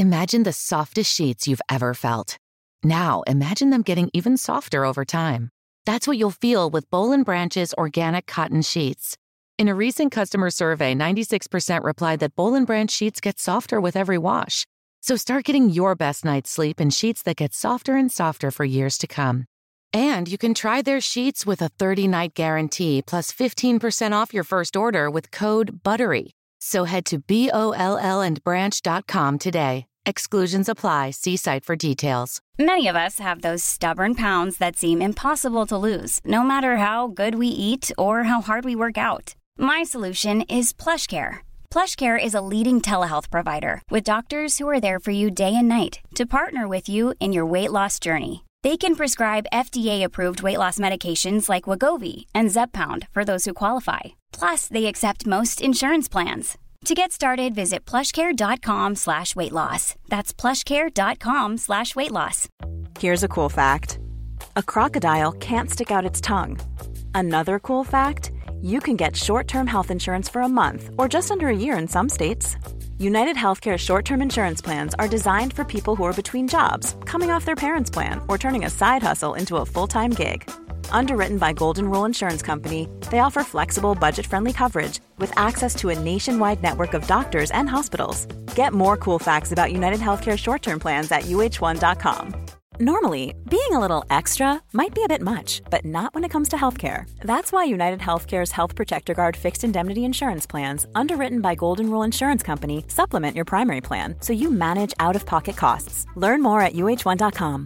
Imagine the softest sheets you've ever felt. Now, imagine them getting even softer over time. That's what you'll feel with Boll & Branch's organic cotton sheets. In a recent customer survey, 96% replied that Boll & Branch sheets get softer with every wash. So start getting your best night's sleep in sheets that get softer and softer for years to come. And you can try their sheets with a 30-night guarantee plus 15% off your first order with code BUTTERY. So head to BOLLandbranch.com today. Exclusions apply. See site for details. Many of us have those stubborn pounds that seem impossible to lose, no matter how good we eat or how hard we work out. My solution is PlushCare. PlushCare is a leading telehealth provider with doctors who are there for you day and night to partner with you in your weight loss journey. They can prescribe FDA-approved weight loss medications like Wegovy and Zepbound for those who qualify. Plus, they accept most insurance plans. To get started, visit plushcare.com/weightloss. That's plushcare.com/weightloss. Here's a cool fact. A crocodile can't stick out its tongue. Another cool fact, you can get short-term health insurance for a month or just under a year in some states. United Healthcare short-term insurance plans are designed for people who are between jobs, coming off their parents' plan, or turning a side hustle into a full-time gig. Underwritten by Golden Rule Insurance Company, they offer flexible, budget-friendly coverage with access to a nationwide network of doctors and hospitals. Get more cool facts about United Healthcare short-term plans at uh1.com. Normally, being a little extra might be a bit much, but not when it comes to healthcare. That's why United Healthcare's Health Protector Guard fixed indemnity insurance plans, underwritten by Golden Rule Insurance Company, supplement your primary plan so you manage out-of-pocket costs. Learn more at uh1.com.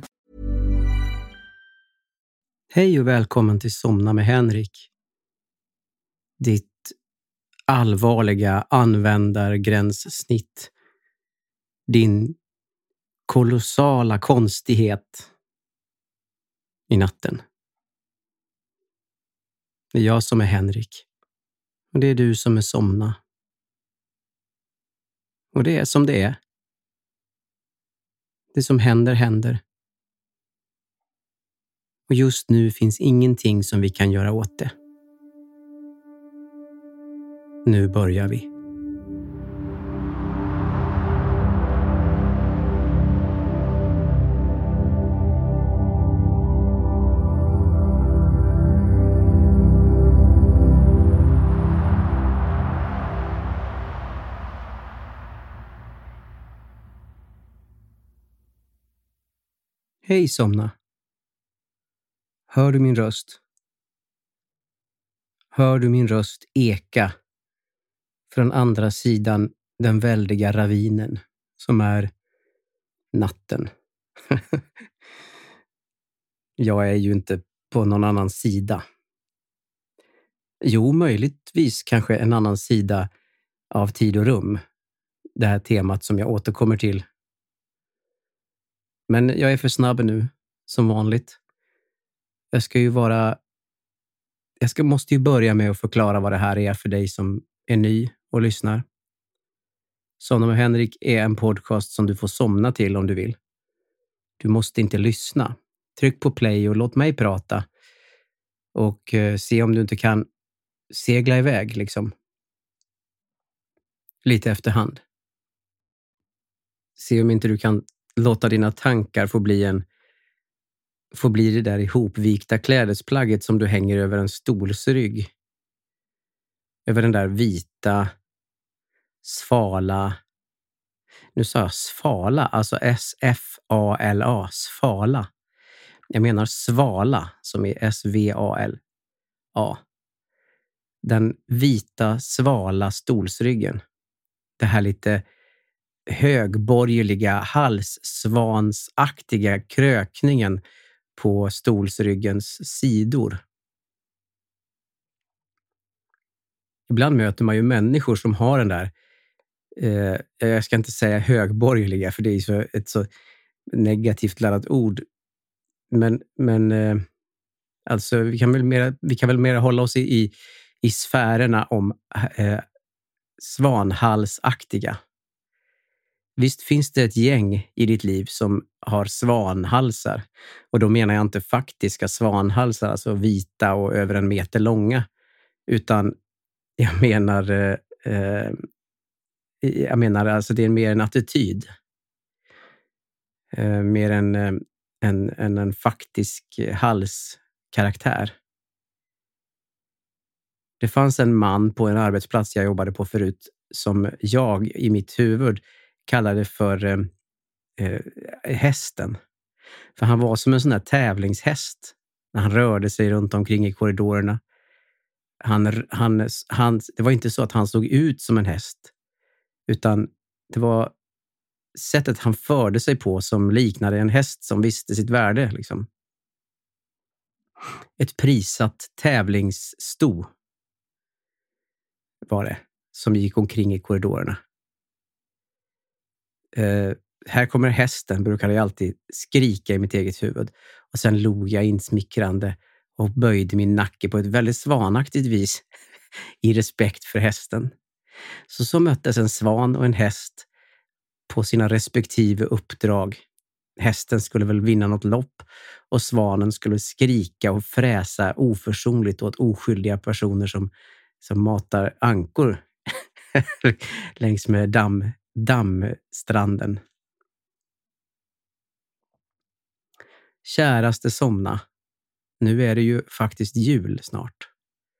Hej och välkommen till Somna med Henrik. Ditt allvarliga användargränssnitt. Din kolossala konstighet i natten. Det är jag som är Henrik. Och det är du som är Somna. Och det är som det är. Det som händer, händer. Och just nu finns ingenting som vi kan göra åt det. Nu börjar vi. Hej Somna. Hör du min röst? Hör du min röst eka från andra sidan den väldiga ravinen som är natten? Jag är ju inte på någon annan sida. Jo, möjligtvis kanske en annan sida av tid och rum. Det här temat som jag återkommer till. Men jag är för snabb nu, som vanligt. Måste ju börja med att förklara vad det här är för dig som är ny och lyssnar. Somna med Henrik är en podcast som du får somna till om du vill. Du måste inte lyssna. Tryck på play och låt mig prata. Och se om du inte kan segla iväg liksom. Lite efterhand. Se om inte du kan låta dina tankar få bli det där ihopvikta klädesplagget som du hänger över en stolsrygg. Över den där vita, svala. Nu sa jag svala, alltså S-F-A-L-A, svala. Jag menar svala, som är S-V-A-L-A. Den vita, svala stolsryggen. Det här lite högborgerliga, halssvansaktiga krökningen på stolsryggens sidor. Ibland möter man ju människor som har den där, jag ska inte säga högborgerliga för det är ett så negativt laddat ord. Men alltså vi kan väl mer hålla oss i sfärerna om svanhalsaktiga. Visst finns det ett gäng i ditt liv som har svanhalsar. Och då menar jag inte faktiska svanhalsar, alltså vita och över 1 meter långa. Utan jag menar alltså det är mer en attityd. mer än en faktisk halskaraktär. Det fanns en man på en arbetsplats jag jobbade på förut som jag i mitt huvud kallade för hästen. För han var som en sån här tävlingshäst när han rörde sig runt omkring i korridorerna. Det var inte så att han såg ut som en häst, utan det var sättet han förde sig på som liknade en häst som visste sitt värde. Liksom. Ett prissatt tävlingssto var det som gick omkring i korridorerna. Här kommer hästen, brukade jag alltid skrika i mitt eget huvud. Och sen log jag insmickrande och böjde min nacke på ett väldigt svanaktigt vis i respekt för hästen. Så möttes en svan och en häst på sina respektive uppdrag. Hästen skulle väl vinna något lopp och svanen skulle skrika och fräsa oförsonligt åt oskyldiga personer som matar ankor längs med dammstranden. Käraste somna, nu är det ju faktiskt jul snart.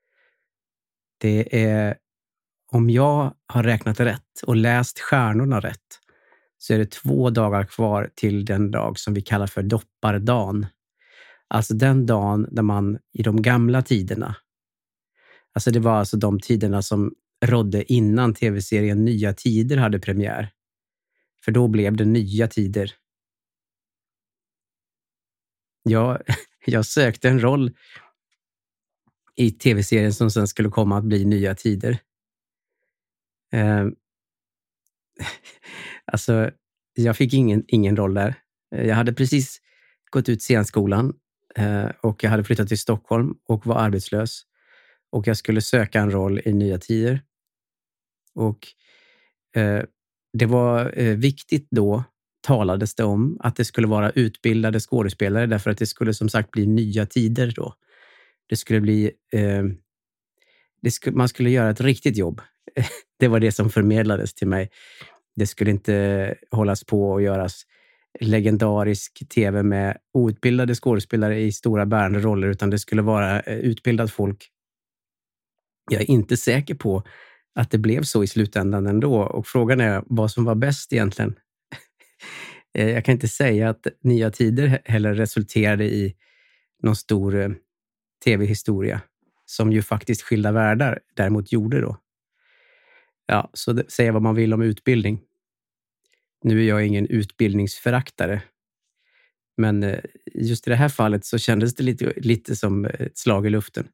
Det är, om jag har räknat rätt och läst stjärnorna rätt, så är det 2 dagar kvar till den dag som vi kallar för doppardagen. Alltså den dagen där man i de gamla tiderna, alltså det var alltså de tiderna som rådde innan tv-serien Nya Tider hade premiär. För då blev det nya tider. Jag sökte en roll i tv-serien som sen skulle komma att bli Nya Tider. Alltså, jag fick ingen roll där. Jag hade precis gått ut scenskolan och jag hade flyttat till Stockholm och var arbetslös. Och jag skulle söka en roll i Nya Tider. Och det var viktigt då, talades det om, att det skulle vara utbildade skådespelare därför att det skulle som sagt bli nya tider då. Det skulle bli... man skulle göra ett riktigt jobb. Det var det som förmedlades till mig. Det skulle inte hållas på och göras legendarisk tv med outbildade skådespelare i stora bärande roller, utan det skulle vara utbildat folk. Jag är inte säker på att det blev så i slutändan ändå, och frågan är vad som var bäst egentligen. Jag kan inte säga att Nya Tider heller resulterade i någon stor tv-historia som ju faktiskt Skilda världar däremot gjorde då. Ja, så säga vad man vill om utbildning. Nu är jag ingen utbildningsföraktare, men just i det här fallet så kändes det lite som ett slag i luften.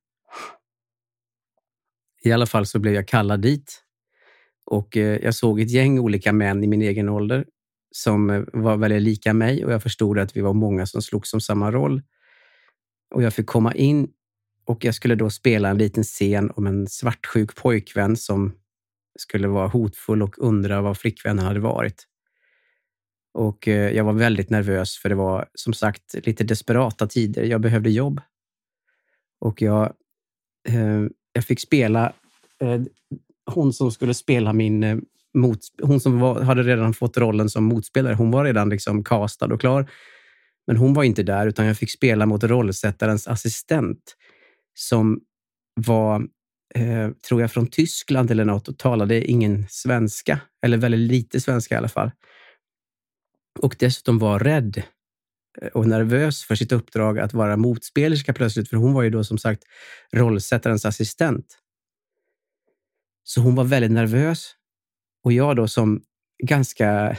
I alla fall så blev jag kallad dit och jag såg ett gäng olika män i min egen ålder som var väldigt lika mig, och jag förstod att vi var många som slogs om samma roll. Och jag fick komma in och jag skulle då spela en liten scen om en svartsjuk pojkvän som skulle vara hotfull och undra vad flickvännen hade varit. Och jag var väldigt nervös för det var som sagt lite desperata tider. Jag behövde jobb. Och jag fick spela hon som skulle spela hon som hade redan fått rollen som motspelare. Hon var redan liksom castad och klar. Men hon var inte där, utan jag fick spela mot rollsättarens assistent som var, tror jag, från Tyskland eller något och talade ingen svenska. Eller väldigt lite svenska i alla fall. Och dessutom var rädd och nervös för sitt uppdrag att vara motspelerska plötsligt. För hon var ju då som sagt rollsättarens assistent. Så hon var väldigt nervös. Och jag då som ganska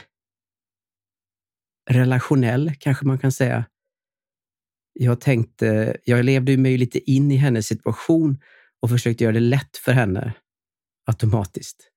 relationell kanske man kan säga. Jag levde ju mig lite in i hennes situation och försökte göra det lätt för henne automatiskt.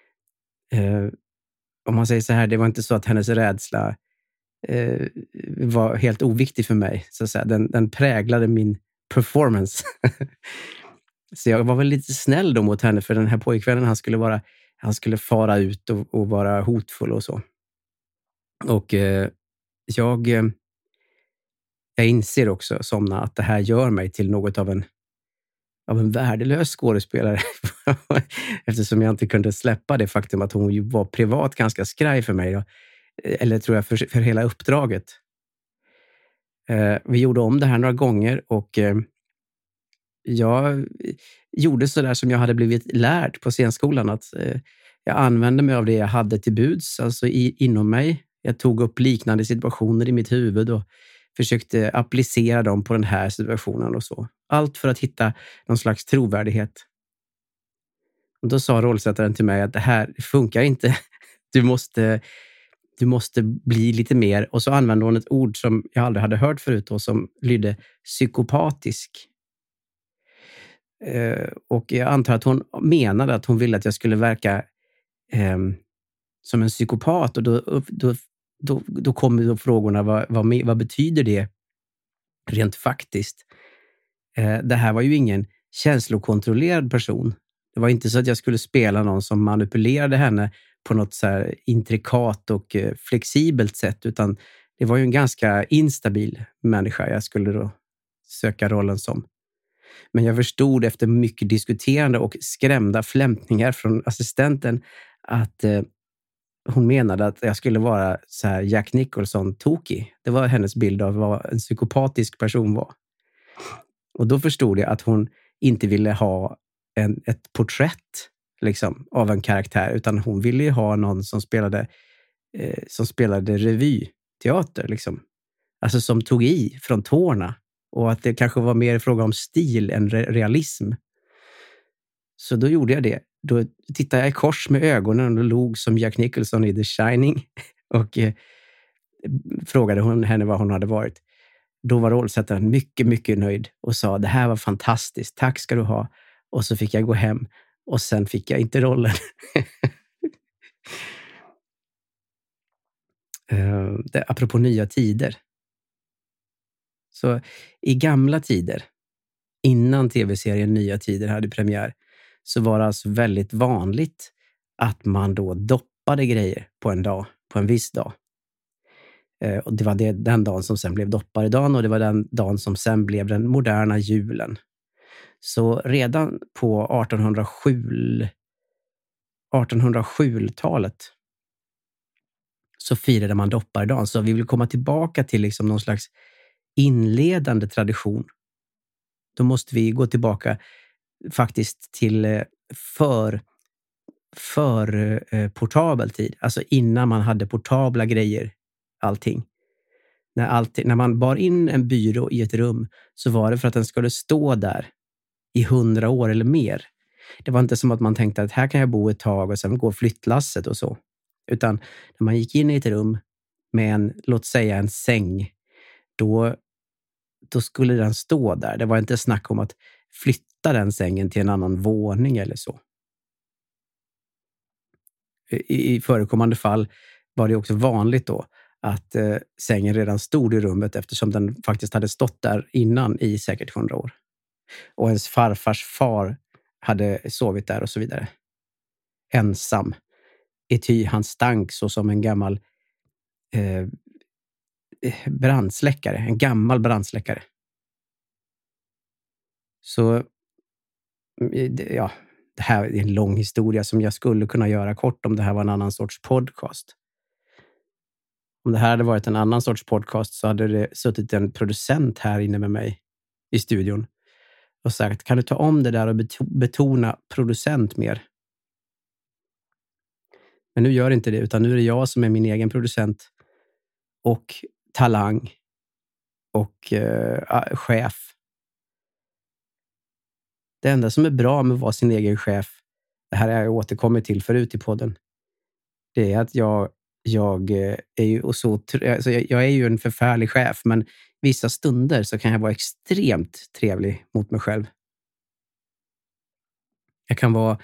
Om man säger så här, det var inte så att hennes rädsla var helt oviktig för mig. Så att säga. Den präglade min performance. Så jag var väl lite snäll då mot henne, för den här pojkvännen han skulle fara ut och vara hotfull och så. Och jag inser också somna att det här gör mig till något av en värdelös skådespelare. Eftersom jag inte kunde släppa det faktum att hon ju var privat ganska skraj för mig då. Eller tror jag för hela uppdraget. Vi gjorde om det här några gånger och jag gjorde så där som jag hade blivit lärd på scenskolan. Att jag använde mig av det jag hade till buds, alltså inom mig. Jag tog upp liknande situationer i mitt huvud och försökte applicera dem på den här situationen och så. Allt för att hitta någon slags trovärdighet. Och då sa rollsättaren till mig att det här funkar inte. Du måste bli lite mer. Och så använde hon ett ord som jag aldrig hade hört förut och som lydde psykopatisk. Och jag antar att hon menade att hon ville att jag skulle verka som en psykopat. Och då kommer då frågorna, vad betyder det rent faktiskt? Det här var ju ingen känslokontrollerad person. Det var inte så att jag skulle spela någon som manipulerade henne på något så här intrikat och flexibelt sätt, utan det var ju en ganska instabil människa jag skulle då söka rollen som. Men jag förstod efter mycket diskuterande och skrämda flämtningar från assistenten att hon menade att jag skulle vara så här Jack Nicholson-tokig. Det var hennes bild av vad en psykopatisk person var. Och då förstod jag att hon inte ville ha ett porträtt liksom, av en karaktär, utan hon ville ju ha någon som spelade revyteater. Liksom. Alltså som tog i från tårna. Och att det kanske var mer fråga om stil än realism. Så då gjorde jag det. Då tittade jag i kors med ögonen och log som Jack Nicholson i The Shining. Och frågade henne vad hon hade varit. Då var rollsättaren mycket, mycket nöjd och sa det här var fantastiskt, tack ska du ha. Och så fick jag gå hem och sen fick jag inte rollen. Apropå nya tider. Så i gamla tider, innan tv-serien Nya tider hade premiär, så var det alltså väldigt vanligt att man då doppade grejer på en viss dag. Och det var den dagen som sen blev dopparedagen och det var den dagen som sen blev den moderna julen. Så redan på 1807-talet så firade man dopparedagen. Så vi vill komma tillbaka till liksom någon slags inledande tradition. Då måste vi gå tillbaka faktiskt till för portabel tid. Alltså innan man hade portabla grejer. Allting. När man bar in en byrå i ett rum så var det för att den skulle stå där i 100 år eller mer. Det var inte som att man tänkte att här kan jag bo ett tag och sen går flyttlasset och så. Utan när man gick in i ett rum med låt säga en säng, då skulle den stå där. Det var inte snack om att flytta den sängen till en annan våning eller så. I förekommande fall var det också vanligt då att sängen redan stod i rummet eftersom den faktiskt hade stått där innan i säkert 100 år. Och ens farfars far hade sovit där och så vidare. Ensam. Ety han stank så som en gammal brandsläckare. En gammal brandsläckare. Så ja, det här är en lång historia som jag skulle kunna göra kort om det här var en annan sorts podcast. Om det här hade varit en annan sorts podcast så hade det suttit en producent här inne med mig i studion och sagt, kan du ta om det där och betona producent mer? Men nu gör inte det, utan nu är det jag som är min egen producent och talang och chef. Det enda som är bra med att vara sin egen chef, det här har jag återkommit till förut i podden, det är att jag är ju alltså jag är ju en förfärlig chef, men vissa stunder så kan jag vara extremt trevlig mot mig själv. Jag kan vara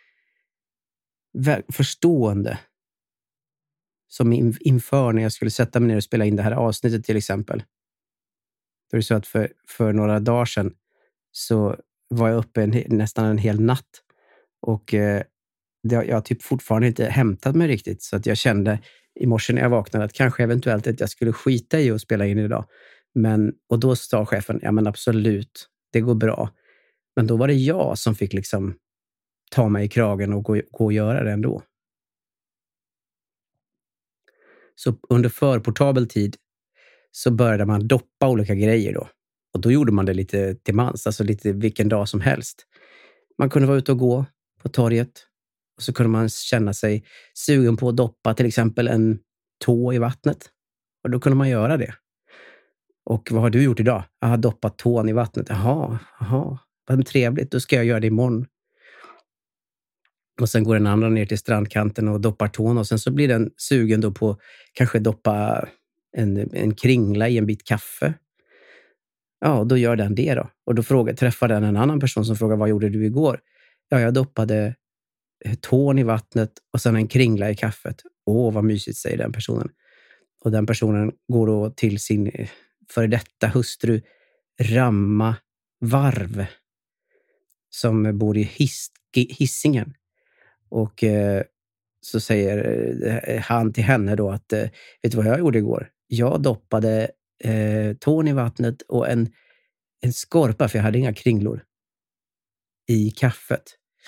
förstående. Som inför när jag skulle sätta mig ner och spela in det här avsnittet till exempel. Då är det så att för några dagar sedan så var jag uppe nästan en hel natt. Och jag har typ fortfarande inte hämtat mig riktigt. Så att jag kände i morse när jag vaknade att kanske eventuellt att jag skulle skita i att spela in idag. Och då sa chefen, ja men absolut, det går bra. Men då var det jag som fick liksom ta mig i kragen och gå och göra det ändå. Så under förportabel tid så började man doppa olika grejer då. Och då gjorde man det lite till mans, alltså lite vilken dag som helst. Man kunde vara ute och gå på torget och så kunde man känna sig sugen på att doppa till exempel en tå i vattnet. Och då kunde man göra det. Och vad har du gjort idag? Jag har doppat tån i vattnet. Jaha, vad trevligt, då ska jag göra det imorgon. Och sen går den andra ner till strandkanten och doppar tån och sen så blir den sugen då på kanske doppa en kringla i en bit kaffe. Ja, då gör den det då. Och då träffar den en annan person som frågar, vad gjorde du igår? Ja, jag doppade tån i vattnet och sen en kringla i kaffet. Åh, vad mysigt, säger den personen. Och den personen går då till sin före detta hustru Ramma Varv som bor i Hisingen. Och så säger han till henne då att vet du vad jag gjorde igår? Jag doppade tån i vattnet och en skorpa, för jag hade inga kringlor, i kaffet.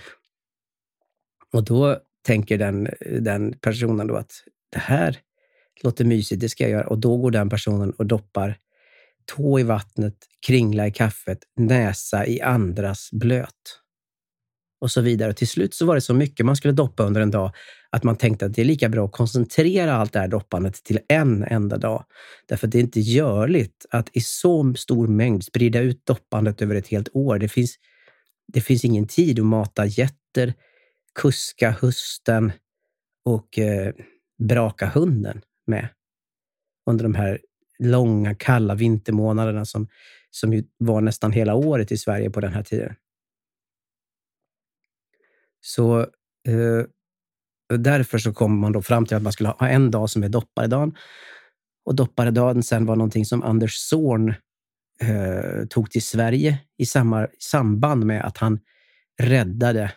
Och då tänker den personen då att det här låter mysigt, det ska jag göra. Och då går den personen och doppar tå i vattnet, kringla i kaffet, näsa i andras blöt. Och så vidare. Och till slut så var det så mycket man skulle doppa under en dag att man tänkte att det är lika bra att koncentrera allt det här doppandet till en enda dag. Därför att det är inte görligt att i så stor mängd sprida ut doppandet över ett helt år. Det finns ingen tid att mata getter, kuska husten och braka hunden med under de här långa kalla vintermånaderna som ju var nästan hela året i Sverige på den här tiden. Så därför så kom man då fram till att man skulle ha en dag som är dopparedagen. Och dopparedagen sen var någonting som Anders Zorn tog till Sverige i samband med att han räddade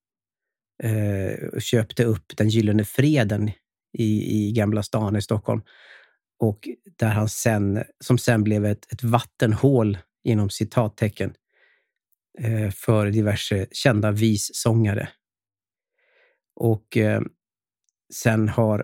och köpte upp den Gyllene Freden i Gamla stan i Stockholm. Och där han som sen blev ett vattenhål inom citattecken för diverse kända vissångare. Och sen har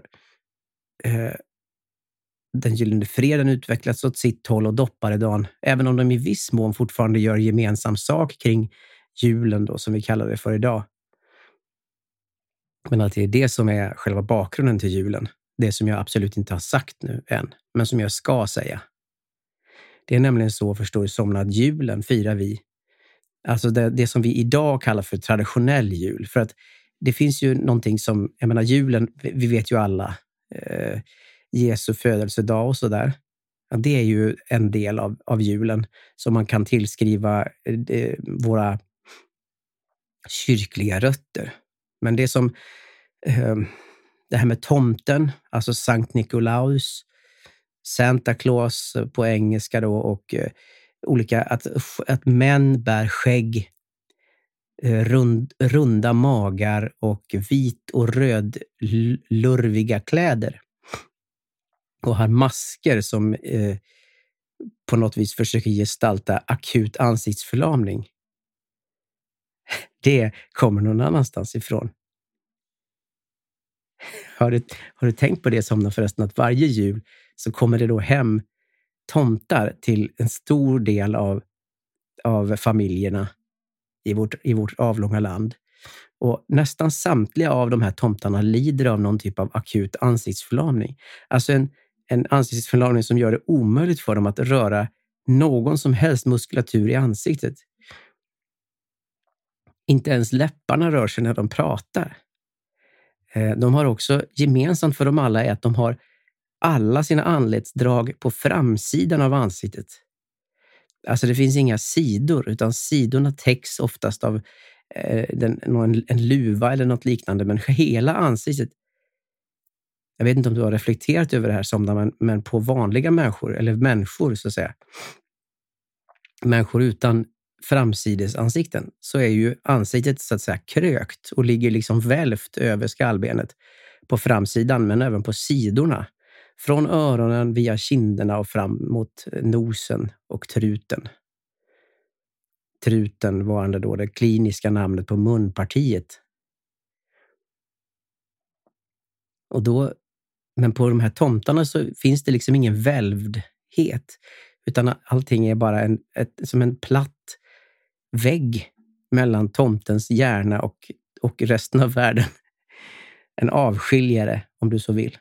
den Gyllene Freden utvecklats åt sitt håll och dopparedagen, även om de i viss mån fortfarande gör gemensam sak kring julen då, som vi kallar det för idag. Men att det är det som är själva bakgrunden till julen. Det som jag absolut inte har sagt nu än, men som jag ska säga. Det är nämligen så, förstår du, som att julen firar vi. Alltså det som vi idag kallar för traditionell jul. För att det finns ju någonting som, jag menar julen, vi vet ju alla, Jesu födelsedag och sådär. Ja, det är ju en del av julen som man kan tillskriva våra kyrkliga rötter. Men det som, det här med tomten, alltså Sankt Nikolaus, Santa Claus på engelska då, och olika, att män bär skägg, runda magar och vit och röd lurviga kläder. Och har masker som på något vis försöker gestalta akut ansiktsförlamning. Det kommer någon annanstans ifrån. Har du tänkt på det som förresten, att varje jul så kommer det då hem tomtar till en stor del av familjerna i vårt avlånga land. Och nästan samtliga av de här tomtarna lider av någon typ av akut ansiktsförlamning. Alltså en ansiktsförlamning som gör det omöjligt för dem att röra någon som helst muskulatur i ansiktet. Inte ens läpparna rör sig när de pratar. De har också gemensamt för dem alla är att de har alla sina anletsdrag på framsidan av ansiktet. Alltså det finns inga sidor, utan sidorna täcks oftast av en luva eller något liknande, men hela ansiktet. Jag vet inte om du har reflekterat över det här som men på vanliga människor, eller människor så att säga. Människor utan framsidesansikten, så är ju ansiktet så att säga krökt och ligger liksom välvt över skallbenet på framsidan, men även på sidorna. Från öronen via kinderna och fram mot nosen och truten. Truten varande då det kliniska namnet på munpartiet. Och då Men på de här tomtarna så finns det liksom ingen välvdhet, utan allting är bara som en platt vägg mellan tomtens hjärna och resten av världen. En avskiljare, om du så vill.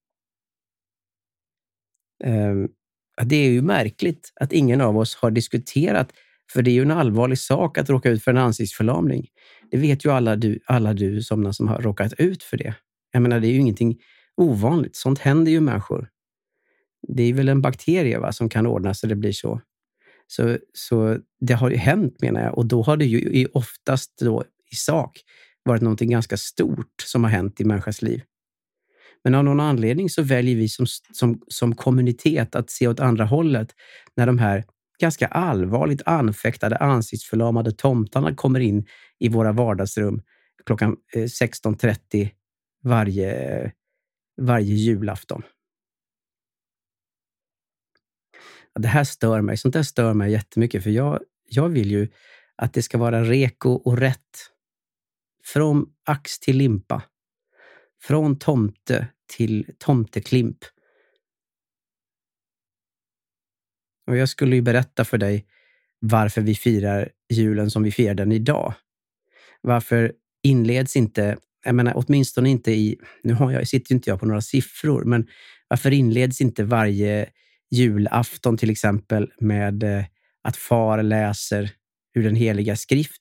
Det är ju märkligt att ingen av oss har diskuterat, för det är ju en allvarlig sak att råka ut för en ansiktsförlamning. Det vet ju alla du som har råkat ut för det. Jag menar, det är ju ingenting ovanligt. Sånt händer ju människor. Det är väl en bakterie som kan ordna så det blir så. Så det har ju hänt, menar jag. Och då har det ju oftast då i sak varit någonting ganska stort som har hänt i människans liv. Men av någon anledning så väljer vi som kommunitet att se åt andra hållet när de här ganska allvarligt anfäktade, ansiktsförlamade tomtarna kommer in i våra vardagsrum klockan 16:30 varje julafton. Det här stör mig. Sånt där stör mig jättemycket, för jag vill ju att det ska vara reko och rätt. Från ax till limpa. Från tomte till tomteklimp. Och jag skulle ju berätta för dig varför vi firar julen som vi firar den idag. Varför inleds inte, jag menar åtminstone inte sitter ju inte jag på några siffror, men varför inleds inte varje julafton till exempel med att far läser ur den heliga skrift?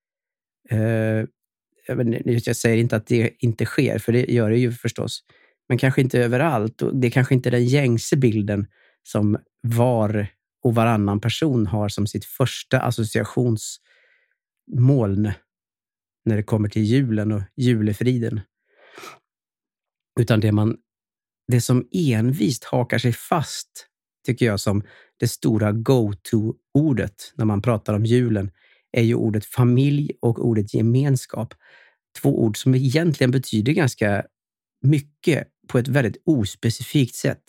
Jag säger inte att det inte sker, för det gör det ju förstås. Men kanske inte överallt. Och det är kanske inte den gängse bilden som var och varannan person har som sitt första associationsmoln när det kommer till julen och julefriden. Utan det som envist hakar sig fast, tycker jag, som det stora go-to-ordet när man pratar om julen, är ju ordet familj och ordet gemenskap. 2 ord som egentligen betyder ganska mycket på ett väldigt ospecifikt sätt.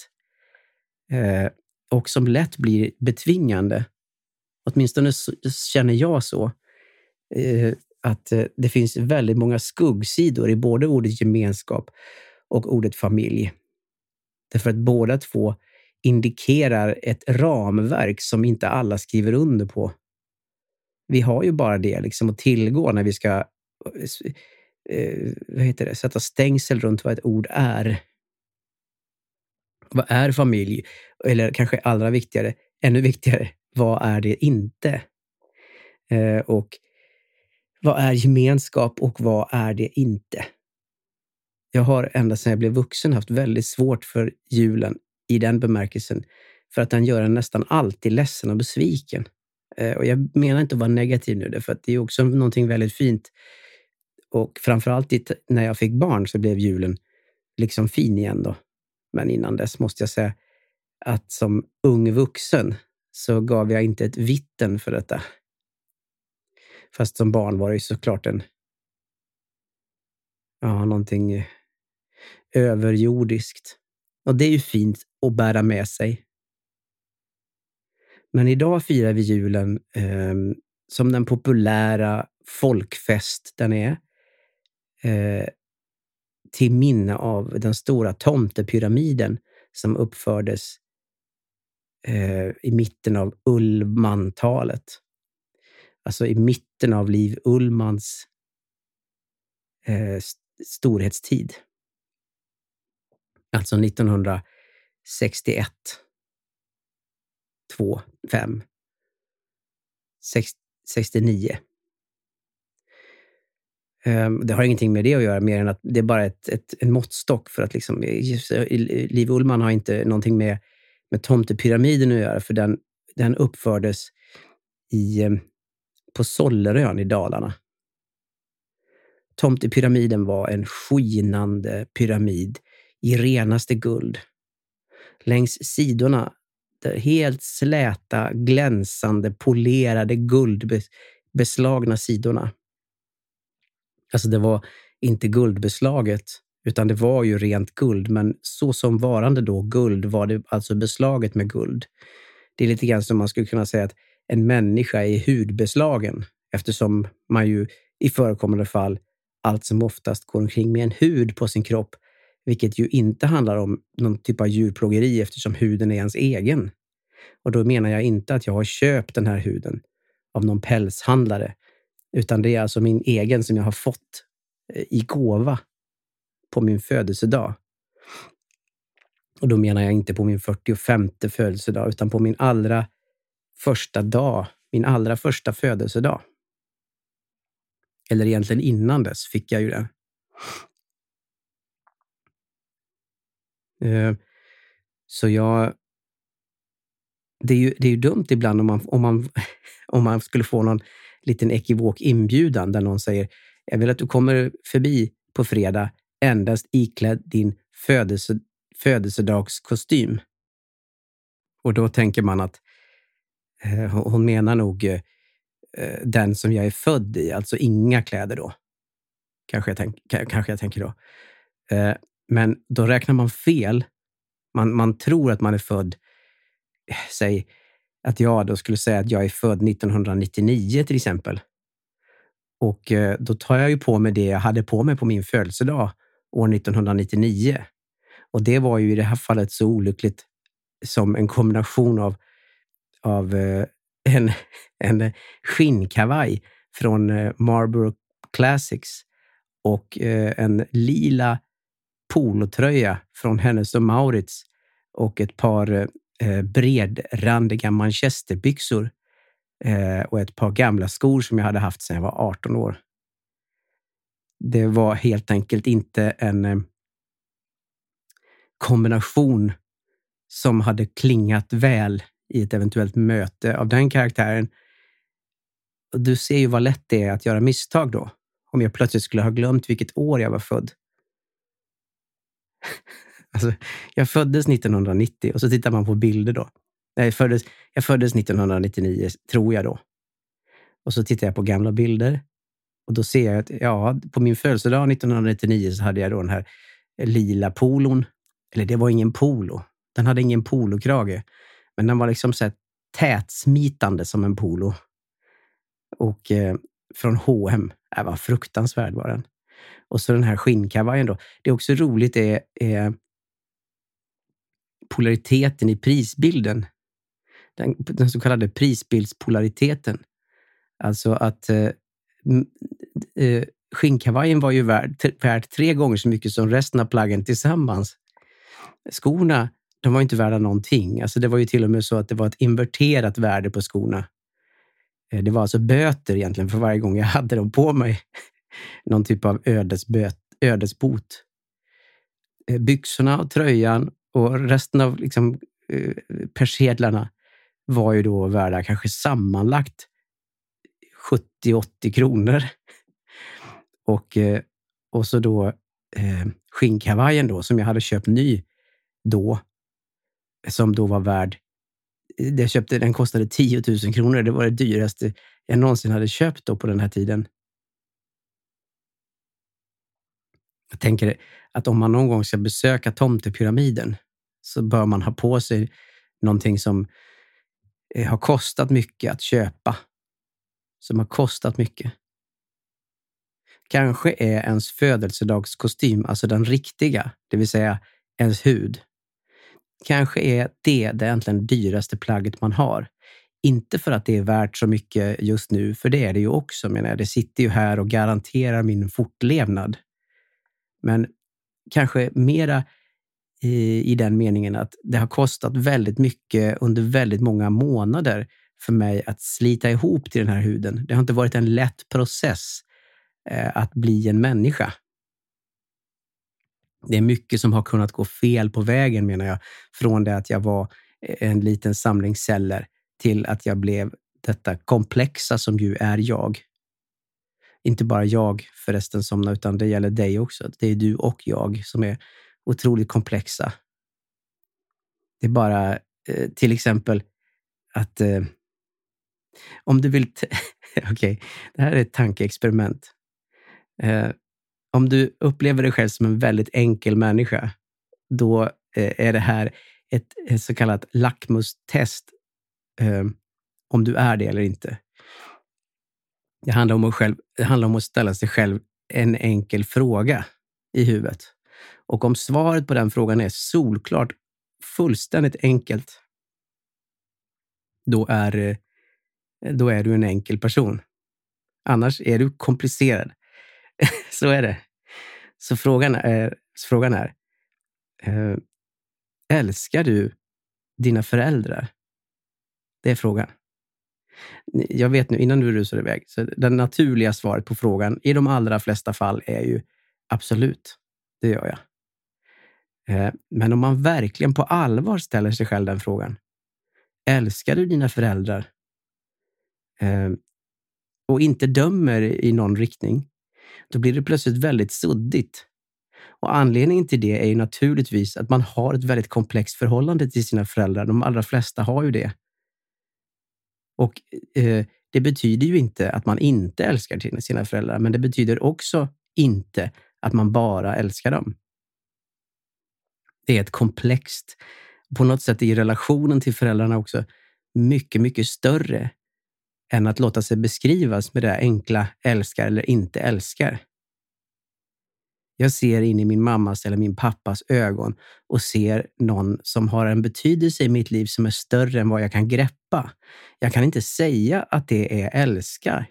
Och som lätt blir betvingande. Åtminstone känner jag så. Att det finns väldigt många skuggsidor i både ordet gemenskap och ordet familj. Därför att båda 2 indikerar ett ramverk som inte alla skriver under på. Vi har ju bara det liksom att tillgå när vi ska sätta stängsel runt vad ett ord är. Vad är familj? Eller kanske ännu viktigare, vad är det inte? Och vad är gemenskap och vad är det inte? Jag har ända sedan jag blev vuxen haft väldigt svårt för julen i den bemärkelsen, för att den gör en nästan alltid ledsen och besviken. Och jag menar inte att vara negativ nu, för att det är också någonting väldigt fint. Och framförallt när jag fick barn så blev julen liksom fin igen då. Men innan dess måste jag säga att som ung vuxen så gav jag inte ett vitten för detta. Fast som barn var det ju såklart någonting överjordiskt. Och det är ju fint att bära med sig. Men idag firar vi julen som den populära folkfest den är. Till minne av den stora tomtepyramiden som uppfördes i mitten av Ullmantalet. Alltså i mitten av Liv Ullmans storhetstid. Alltså 1961. 2, 5, 69. Det har ingenting med det att göra, mer än att det är bara en måttstock för att liksom, Liv Ullman har inte någonting med tomtepyramiden att göra, för den uppfördes på Sollerön i Dalarna. Tomtepyramiden var en skinande pyramid i renaste guld. Längs sidorna, de helt släta, glänsande, polerade guldbeslagna sidorna. Alltså det var inte guldbeslaget, utan det var ju rent guld, men så som varande då guld var det alltså beslaget med guld. Det är lite grann som man skulle kunna säga att en människa är hudbeslagen, eftersom man ju i förekommande fall allt som oftast går omkring med en hud på sin kropp Vilket ju inte handlar om någon typ av djurplågeri eftersom huden är ens egen. Och då menar jag inte att jag har köpt den här huden av någon pälshandlare. Utan det är alltså min egen som jag har fått i gåva på min födelsedag. Och då menar jag inte på min 45:e födelsedag utan på min allra första dag. Min allra första födelsedag. Eller egentligen innan dess fick jag ju den. Så det är ju dumt ibland om man skulle få någon liten ekivok inbjudan där någon säger jag vill att du kommer förbi på fredag endast iklädd din födelsedagskostym. Och då tänker man att hon menar nog den som jag är född i, alltså inga kläder då. Kanske jag tänker då. Men då räknar man fel. Man tror att man är född, säg att jag då skulle säga att jag är född 1999 till exempel. Och då tar jag ju på mig det jag hade på mig på min födelsedag år 1999. Och det var ju i det här fallet så olyckligt som en kombination av en skinnkavaj från Marlboro Classics och en lila polotröja från Hennes & Mauritz och ett par bredrandiga manchesterbyxor och ett par gamla skor som jag hade haft sedan jag var 18 år. Det var helt enkelt inte en kombination som hade klingat väl i ett eventuellt möte av den karaktären. Och du ser ju vad lätt det är att göra misstag då. Om jag plötsligt skulle ha glömt vilket år jag var född. Alltså, jag föddes 1990 och så tittar man på bilder då. Jag föddes 1999 tror jag då. Och så tittar jag på gamla bilder. Och då ser jag att på min födelsedag 1999 så hade jag då den här lila polon. Eller det var ingen polo. Den hade ingen polokrage. Men den var liksom så här tätsmitande som en polo. Och från H&M. Det var fruktansvärd var den. Och så den här skinnkavajen då. Det är också roligt är polariteten i prisbilden. Den så kallade prisbildspolariteten. Alltså att skinnkavajen var ju värd 3 gånger så mycket som resten av plaggen tillsammans. Skorna, de var inte värda någonting. Alltså det var ju till och med så att det var ett inverterat värde på skorna. Det var alltså böter egentligen för varje gång jag hade dem på mig. Någon typ av ödesbot. Byxorna och tröjan och resten av liksom, persedlarna var ju då värda kanske sammanlagt 70-80 kronor. Och så då skinnkavajen då som jag hade köpt ny då som då var värd den kostade 10 000 kronor. Det var det dyraste jag någonsin hade köpt då på den här tiden. Jag tänker att om man någon gång ska besöka Tomtepyramiden så bör man ha på sig någonting som har kostat mycket att köpa. Som har kostat mycket. Kanske är ens födelsedagskostym, alltså den riktiga, det vill säga ens hud. Kanske är det egentligen dyraste plagget man har. Inte för att det är värt så mycket just nu, för det är det ju också. Men det sitter ju här och garanterar min fortlevnad. Men kanske mera i den meningen att det har kostat väldigt mycket under väldigt många månader för mig att slita ihop till den här huden. Det har inte varit en lätt process att bli en människa. Det är mycket som har kunnat gå fel på vägen menar jag. Från det att jag var en liten samling celler till att jag blev detta komplexa som ju är jag. Inte bara jag förresten somna utan det gäller dig också. Det är du och jag som är otroligt komplexa. Det är bara till exempel att om du vill... Okej, det här är ett tankeexperiment. Om du upplever dig själv som en väldigt enkel människa, då är det här ett så kallat lackmustest om du är det eller inte. Det handlar om att ställa sig själv en enkel fråga i huvudet. Och om svaret på den frågan är solklart, fullständigt enkelt, då är du en enkel person. Annars är du komplicerad. Så är det. Så frågan är älskar du dina föräldrar? Det är frågan. Jag vet nu, innan du rusar iväg, så det naturliga svaret på frågan i de allra flesta fall är ju absolut, det gör jag. Men om man verkligen på allvar ställer sig själv den frågan, älskar du dina föräldrar? Och inte dömer i någon riktning, då blir det plötsligt väldigt suddigt. Och anledningen till det är ju naturligtvis att man har ett väldigt komplext förhållande till sina föräldrar. De allra flesta har ju det. Och det betyder ju inte att man inte älskar sina föräldrar, men det betyder också inte att man bara älskar dem. Det är ett komplext. På något sätt är relationen till föräldrarna också mycket, mycket större än att låta sig beskrivas med det enkla älskar eller inte älskar. Jag ser in i min mammas eller min pappas ögon och ser någon som har en betydelse i mitt liv som är större än vad jag kan greppa. Jag kan inte säga att det är älskar.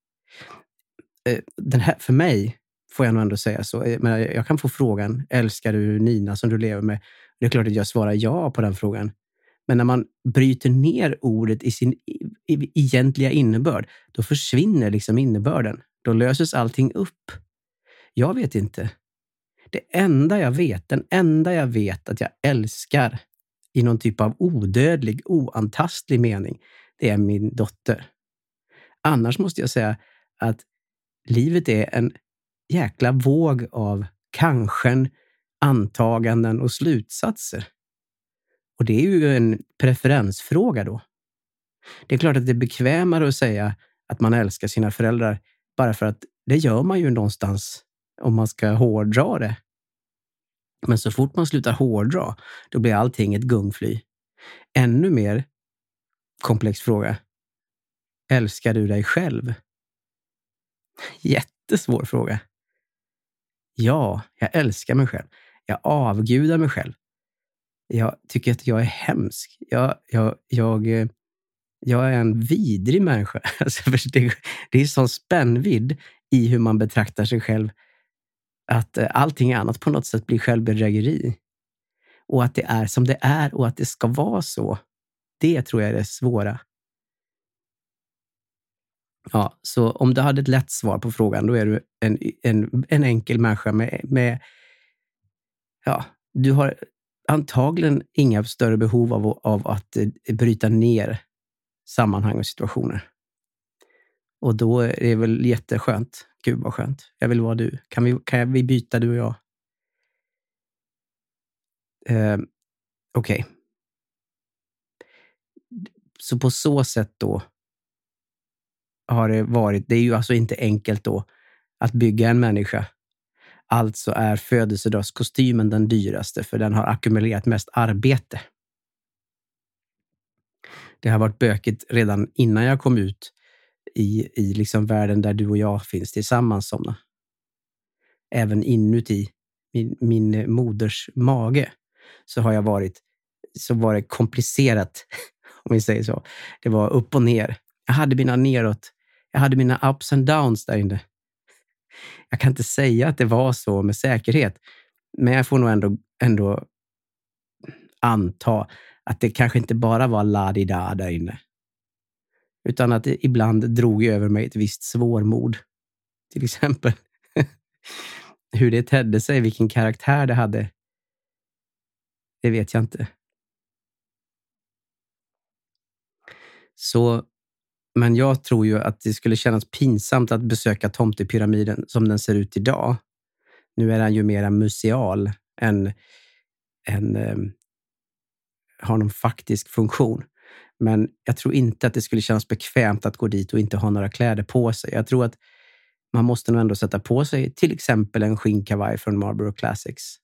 För mig får jag nog ändå säga så. Men jag kan få frågan, älskar du Nina som du lever med? Det är klart att jag svarar ja på den frågan. Men när man bryter ner ordet i sin egentliga innebörd, då försvinner liksom innebörden. Då löses allting upp. Jag vet inte. Den enda jag vet att jag älskar i någon typ av odödlig, oantastlig mening, det är min dotter. Annars måste jag säga att livet är en jäkla våg av kanske, antaganden och slutsatser. Och det är ju en preferensfråga då. Det är klart att det är bekvämare att säga att man älskar sina föräldrar bara för att det gör man ju någonstans om man ska hårdra det. Men så fort man slutar hårdra, då blir allting ett gungfly. Ännu mer komplex fråga. Älskar du dig själv? Jättesvår fråga. Ja, jag älskar mig själv. Jag avgudar mig själv. Jag tycker att jag är hemsk. Jag är en vidrig människa. Alltså, det är sån spännvidd i hur man betraktar sig själv att allting annat på något sätt blir självbedrägeri. Och att det är som det är och att det ska vara så. Det tror jag är det svåra. Ja, så om du hade ett lätt svar på frågan, då är du en enkel människa med du har antagligen inga större behov av att bryta ner sammanhang och situationer. Och då är det väl jätteskönt. Gud vad skönt. Jag vill vara du. Kan vi byta du och jag? Okej. Så på så sätt då har det varit, det är ju alltså inte enkelt då att bygga en människa. Alltså är födelsedagskostymen den dyraste, för den har ackumulerat mest arbete. Det har varit bökigt redan innan jag kom ut i liksom världen där du och jag finns tillsammans sådana. Även inuti min moders mage så har jag var det komplicerat, om vi säger så. Det var upp och ner. Jag hade mina neråt. Jag hade mina ups and downs där inne. Jag kan inte säga att det var så med säkerhet. Men jag får nog ändå anta att det kanske inte bara var la-di-da där inne. Utan att det ibland drog över mig ett visst svårmod. Till exempel hur det tedde sig, vilken karaktär det hade. Det vet jag inte. Så, men jag tror ju att det skulle kännas pinsamt att besöka Tomtepyramiden som den ser ut idag. Nu är den ju mer museal än har någon faktisk funktion. Men jag tror inte att det skulle kännas bekvämt att gå dit och inte ha några kläder på sig. Jag tror att man måste nog ändå sätta på sig till exempel en skinnkavaj från Marlboro Classics.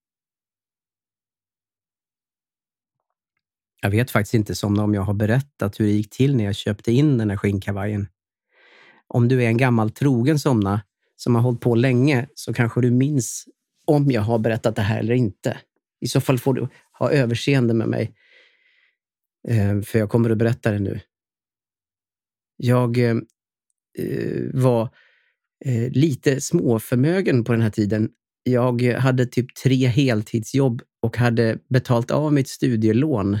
Jag vet faktiskt inte som om jag har berättat hur det gick till när jag köpte in den här skinnkavajen. Om du är en gammal trogen somna som har hållit på länge så kanske du minns om jag har berättat det här eller inte. I så fall får du ha överseende med mig. För jag kommer att berätta det nu. Jag var lite småförmögen på den här tiden. Jag hade typ 3 heltidsjobb och hade betalt av mitt studielån.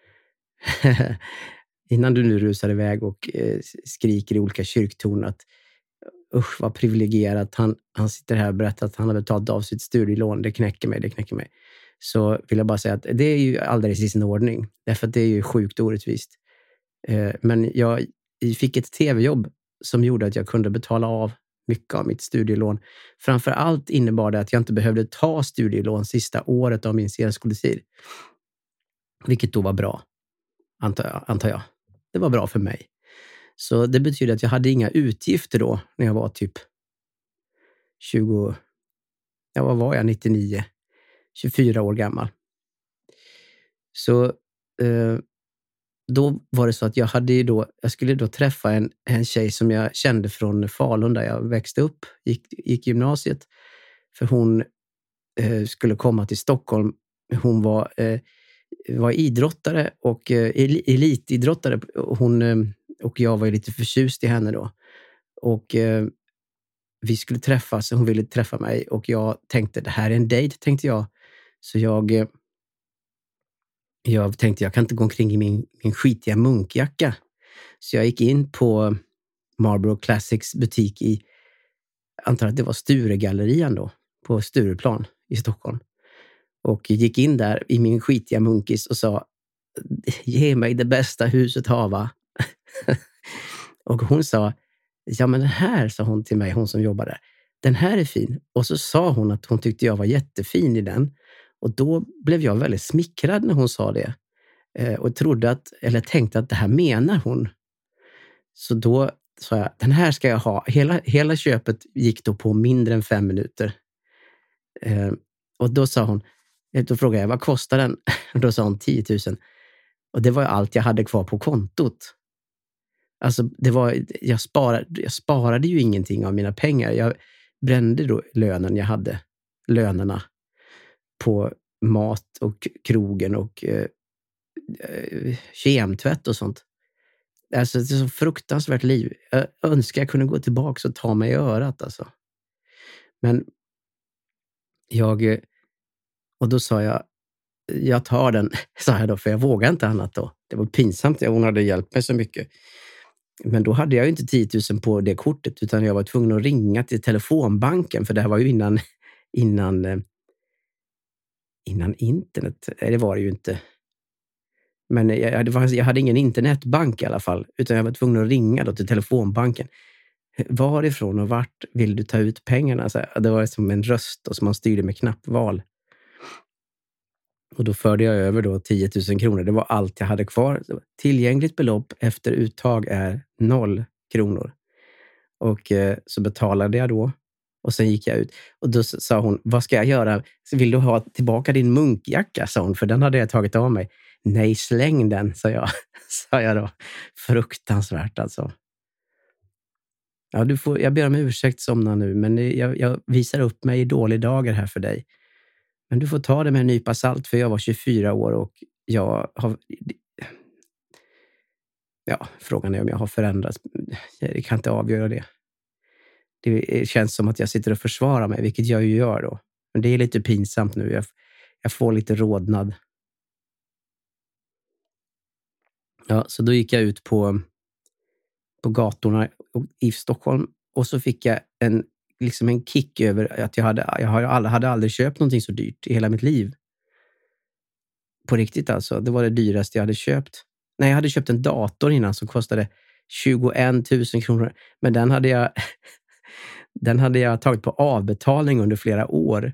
Innan du nu rusar iväg och skriker i olika kyrktorn att usch vad privilegierat. Han sitter här och berättar att han har betalt av sitt studielån. Det knäcker mig. Så vill jag bara säga att det är ju alldeles i sin ordning. Därför att det är ju sjukt orättvist. Men jag fick ett tv-jobb som gjorde att jag kunde betala av mycket av mitt studielån. Framför allt innebar det att jag inte behövde ta studielån sista året av min scenskoletid. Vilket då var bra, antar jag. Det var bra för mig. Så det betyder att jag hade inga utgifter då när jag var typ 99, 24 år gammal. Så då var det så att jag skulle då träffa en tjej som jag kände från Falun där jag växte upp, gick gymnasiet. För hon skulle komma till Stockholm. Hon var idrottare och elitidrottare. Och jag var lite förtjust i henne då. Och vi skulle träffas. Hon ville träffa mig och jag tänkte det här är en dejt, tänkte jag. Så jag tänkte jag kan inte gå omkring i min skitiga munkjacka. Så jag gick in på Marlboro Classics butik antar att det var Sturegallerian då, på Stureplan i Stockholm. Och gick in där i min skitiga munkis och sa ge mig det bästa huset hava. Och hon sa ja men den här, sa hon till mig, hon som jobbar där. Den här är fin. Och så sa hon att hon tyckte jag var jättefin i den. Och då blev jag väldigt smickrad när hon sa det. Och tänkte att det här menar hon. Så då sa jag, den här ska jag ha. Hela köpet gick då på mindre än 5 minuter. Och då sa hon, då frågade jag, vad kostar den? Och då sa hon 10 000. Och det var allt jag hade kvar på kontot. Alltså jag sparade ju ingenting av mina pengar. Jag brände då lönerna på mat och krogen och kemtvätt och sånt. Alltså det är så fruktansvärt liv. Jag önskar jag kunde gå tillbaka och ta mig i örat alltså. Men och då sa jag tar den, sa jag då, för jag vågade inte annat då. Det var pinsamt, hon hade hjälpt mig så mycket. Men då hade jag ju inte 10 000 på det kortet, utan jag var tvungen att ringa till telefonbanken, för det här var ju innan internet. Det var det ju inte. Men jag hade ingen internetbank i alla fall, utan jag var tvungen att ringa då till telefonbanken. Varifrån och vart vill du ta ut pengarna? Så det var som en röst och som man styrde med knappval. Och då förde jag över då 10 000 kronor. Det var allt jag hade kvar. Tillgängligt belopp efter uttag är 0 kronor. Och så betalade jag då. Och sen gick jag ut. Och då sa hon, vad ska jag göra? Vill du ha tillbaka din munkjacka? Sa hon, för den hade jag tagit av mig. Nej, släng den, sa jag då. Fruktansvärt alltså. Ja, jag ber om ursäkt, somna nu. Men jag visar upp mig i dåliga dagar här för dig. Men du får ta det med en nypa salt, för jag var 24 år och jag har... Ja, frågan är om jag har förändrats. Jag kan inte avgöra det. Det känns som att jag sitter och försvarar mig, vilket jag ju gör då. Men det är lite pinsamt nu. Jag får lite rodnad. Ja, så då gick jag ut på gatorna i Stockholm och så fick jag en kick över att jag hade aldrig köpt någonting så dyrt i hela mitt liv. På riktigt alltså. Det var det dyraste jag hade köpt. Nej, jag hade köpt en dator innan som kostade 21 000 kronor. Men den hade jag tagit på avbetalning under flera år.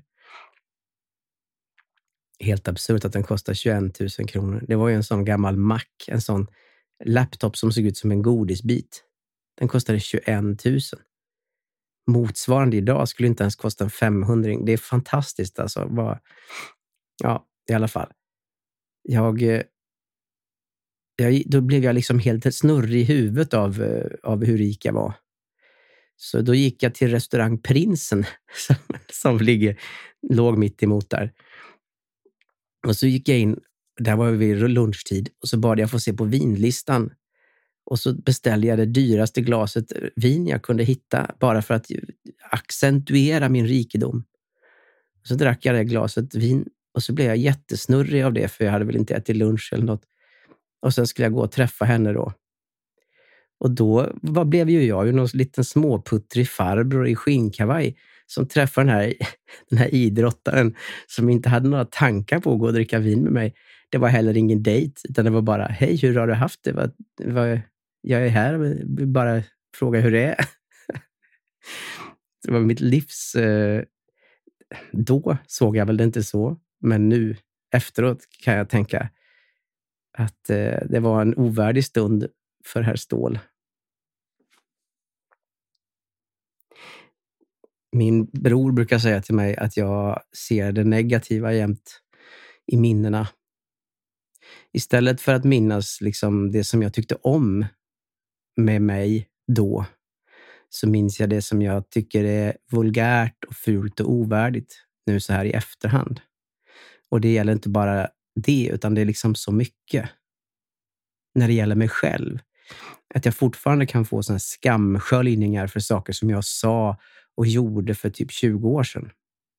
Helt absurt att den kostar 21 000 kronor. Det var ju en sån gammal Mac, en sån laptop som såg ut som en godisbit. Den kostade 21 000. Motsvarande idag skulle inte ens kosta en 500. Det är fantastiskt alltså. Ja, i alla fall. Då blev jag liksom helt snurrig i huvudet av hur rik jag var. Så då gick jag till restaurang Prinsen som låg mitt emot där. Och så gick jag in, där var vi vid lunchtid, och så bad jag få se på vinlistan. Och så beställde jag det dyraste glaset vin jag kunde hitta bara för att accentuera min rikedom. Så drack jag det glaset vin och så blev jag jättesnurrig av det, för jag hade väl inte ätit lunch eller något. Och sen skulle jag gå och träffa henne då. Och då blev ju jag någon liten småputtrig farbror i skinnkavaj som träffar den här idrottaren som inte hade några tankar på att gå och dricka vin med mig. Det var heller ingen dejt, utan det var bara, hej, hur har du haft det? Jag är här och vill bara fråga hur det är. Det var mitt livs... Då såg jag väl det inte så, men nu efteråt kan jag tänka att det var en ovärdig stund för herr Ståhl. Min bror brukar säga till mig att jag ser det negativa jämt i minnena. Istället för att minnas liksom det som jag tyckte om med mig då, så minns jag det som jag tycker är vulgärt och fult och ovärdigt nu så här i efterhand. Och det gäller inte bara det, utan det är liksom så mycket när det gäller mig själv. Att jag fortfarande kan få såna skamsköljningar för saker som jag sa och gjorde för typ 20 år sedan.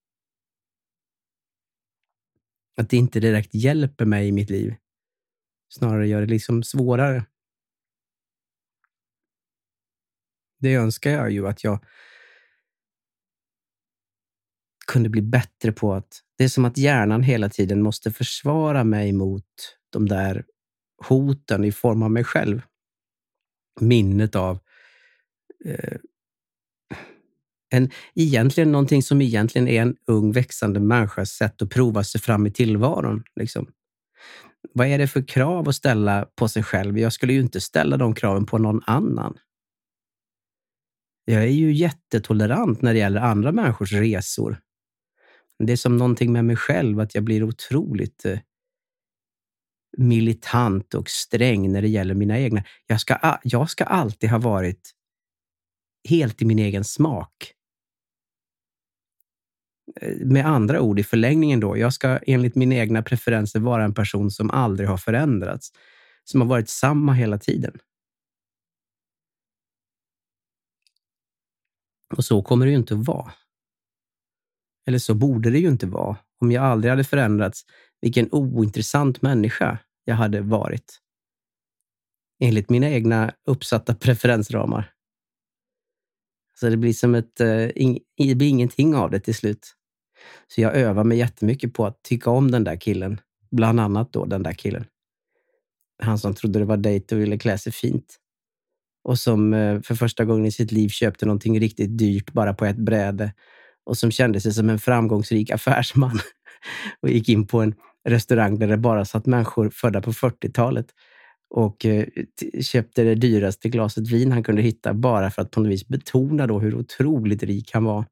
Att det inte direkt hjälper mig i mitt liv. Snarare gör det liksom svårare. Det önskar jag ju att jag kunde bli bättre på. Att det är som att hjärnan hela tiden måste försvara mig mot de där hoten i form av mig själv. Minnet av egentligen någonting som egentligen är en ung växande människas sätt att prova sig fram i tillvaron. Liksom. Vad är det för krav att ställa på sig själv? Jag skulle ju inte ställa de kraven på någon annan. Jag är ju jättetolerant när det gäller andra människors resor. Det är som någonting med mig själv att jag blir otroligt militant och sträng när det gäller mina egna. Jag ska alltid ha varit helt i min egen smak. Med andra ord i förlängningen då, jag ska enligt mina egna preferenser vara en person som aldrig har förändrats. Som har varit samma hela tiden. Och så kommer det ju inte att vara. Eller så borde det ju inte vara. Om jag aldrig hade förändrats, vilken ointressant människa jag hade varit. Enligt mina egna uppsatta preferensramar. Så det blir som det blir ingenting av det till slut. Så jag övar mig jättemycket på att tycka om den där killen. Bland annat då den där killen. Han som trodde det var dejt och ville klä sig fint. Och som för första gången i sitt liv köpte någonting riktigt dyrt bara på ett bräde. Och som kände sig som en framgångsrik affärsman. Och gick in på en restaurang där det bara satt människor födda på 40-talet. Och köpte det dyraste glaset vin han kunde hitta. Bara för att på något vis betona då hur otroligt rik han var.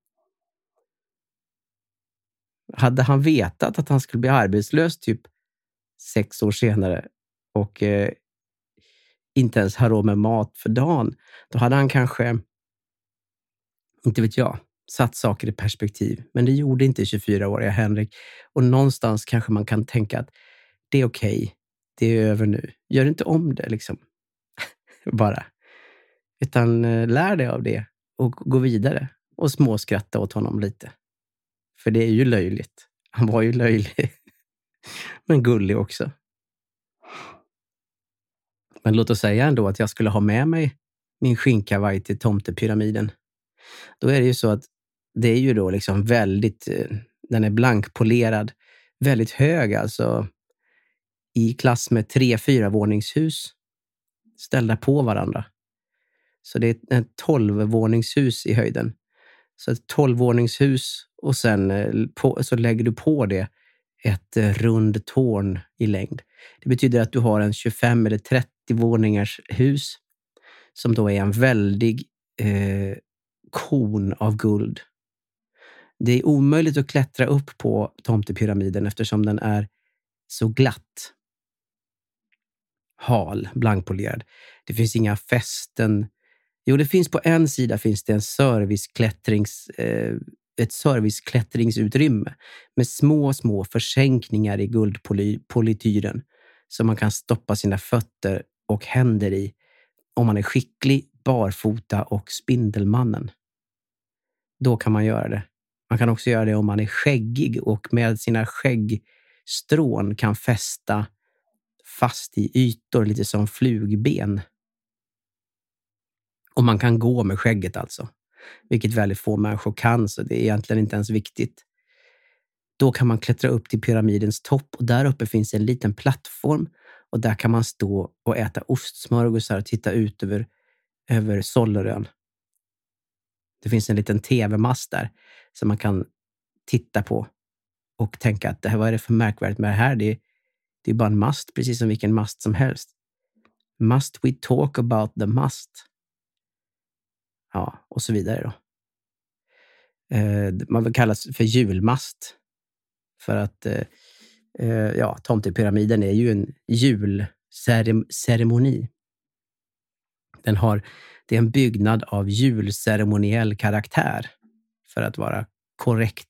Hade han vetat att han skulle bli arbetslös typ 6 år senare. Och inte ens ha råd med mat för dagen. Då hade han kanske, inte vet jag, satt saker i perspektiv. Men det gjorde inte 24-åriga Henrik. Och någonstans kanske man kan tänka att det är okej. Det är över nu. Gör inte om det liksom. Bara. Utan lär dig av det. Och gå vidare. Och småskratta åt honom lite. För det är ju löjligt. Han var ju löjlig. Men gullig också. Men låt oss säga ändå att jag skulle ha med mig min skinnkavaj till tomtepyramiden. Då är det ju så att det är ju då liksom väldigt, den är blankpolerad, väldigt hög alltså, i klass med 3-4 våningshus ställda på varandra. Så det är ett 12-våningshus i höjden. Så ett 12-våningshus och sen så lägger du på det ett rund torn i längd. Det betyder att du har en 25 eller 30 våningars hus som då är en väldig kon av guld. Det är omöjligt att klättra upp på tomtepyramiden eftersom den är så glatt. Hal, blankpolerad. Det finns inga fästen Jo, det finns på en sida finns det en ett serviceklättringsutrymme med små försänkningar i guldpolityren som man kan stoppa sina fötter och händer i om man är skicklig, barfota och Spindelmannen. Då kan man göra det. Man kan också göra det om man är skäggig och med sina skäggstrån kan fästa fast i ytor lite som flugben. Och man kan gå med skägget alltså. Vilket väldigt få människor kan, så det är egentligen inte ens viktigt. Då kan man klättra upp till pyramidens topp och där uppe finns en liten plattform och där kan man stå och äta ostsmörgåsar och titta ut över Sollerön. Det finns en liten tv-mast där som man kan titta på och tänka att vad är det för märkvärdigt med det här? Det är bara en mast, precis som vilken mast som helst. Must we talk about the mast? Ja, och så vidare då. Man vill kallas för julmast. För att Tomtepyramiden är ju en julceremoni. Det är en byggnad av julceremoniell karaktär, för att vara korrekt.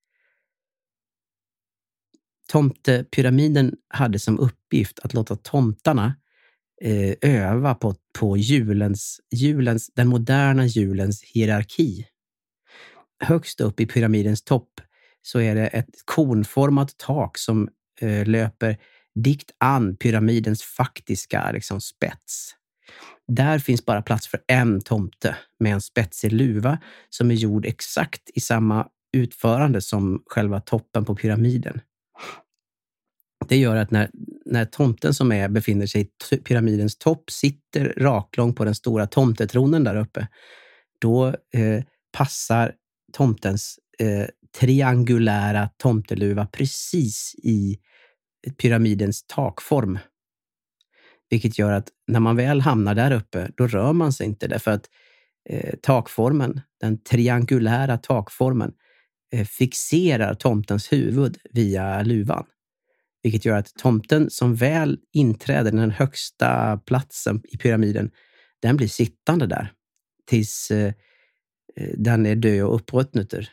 Tomtepyramiden hade som uppgift att låta tomtarna öva på den moderna julens hierarki. Högst upp i pyramidens topp så är det ett konformat tak som löper dikt an pyramidens faktiska spets. Där finns bara plats för en tomte med en spetsig luva som är gjord exakt i samma utförande som själva toppen på pyramiden. Det gör att när tomten som befinner sig i pyramidens topp sitter raklång på den stora tomtetronen där uppe, då passar tomtens triangulära tomteluva precis i pyramidens takform. Vilket gör att när man väl hamnar där uppe, då rör man sig inte, därför att takformen, den triangulära takformen, fixerar tomtens huvud via luvan. Vilket gör att tomten som väl inträder den högsta platsen i pyramiden, den blir sittande där tills den är död och uppruttnuter.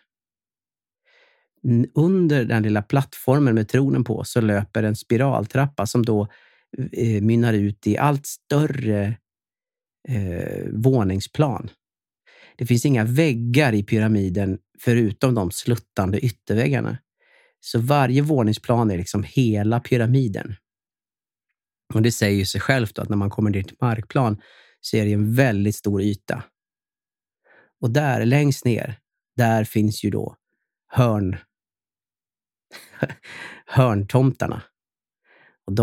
Under den lilla plattformen med tronen på så löper en spiraltrappa som då mynnar ut i allt större våningsplan. Det finns inga väggar i pyramiden förutom de sluttande ytterväggarna. Så varje våningsplan är hela pyramiden. Och det säger ju sig självt att när man kommer ner till markplan så är det en väldigt stor yta. Och där längst ner, där finns ju då hörntomtarna. Och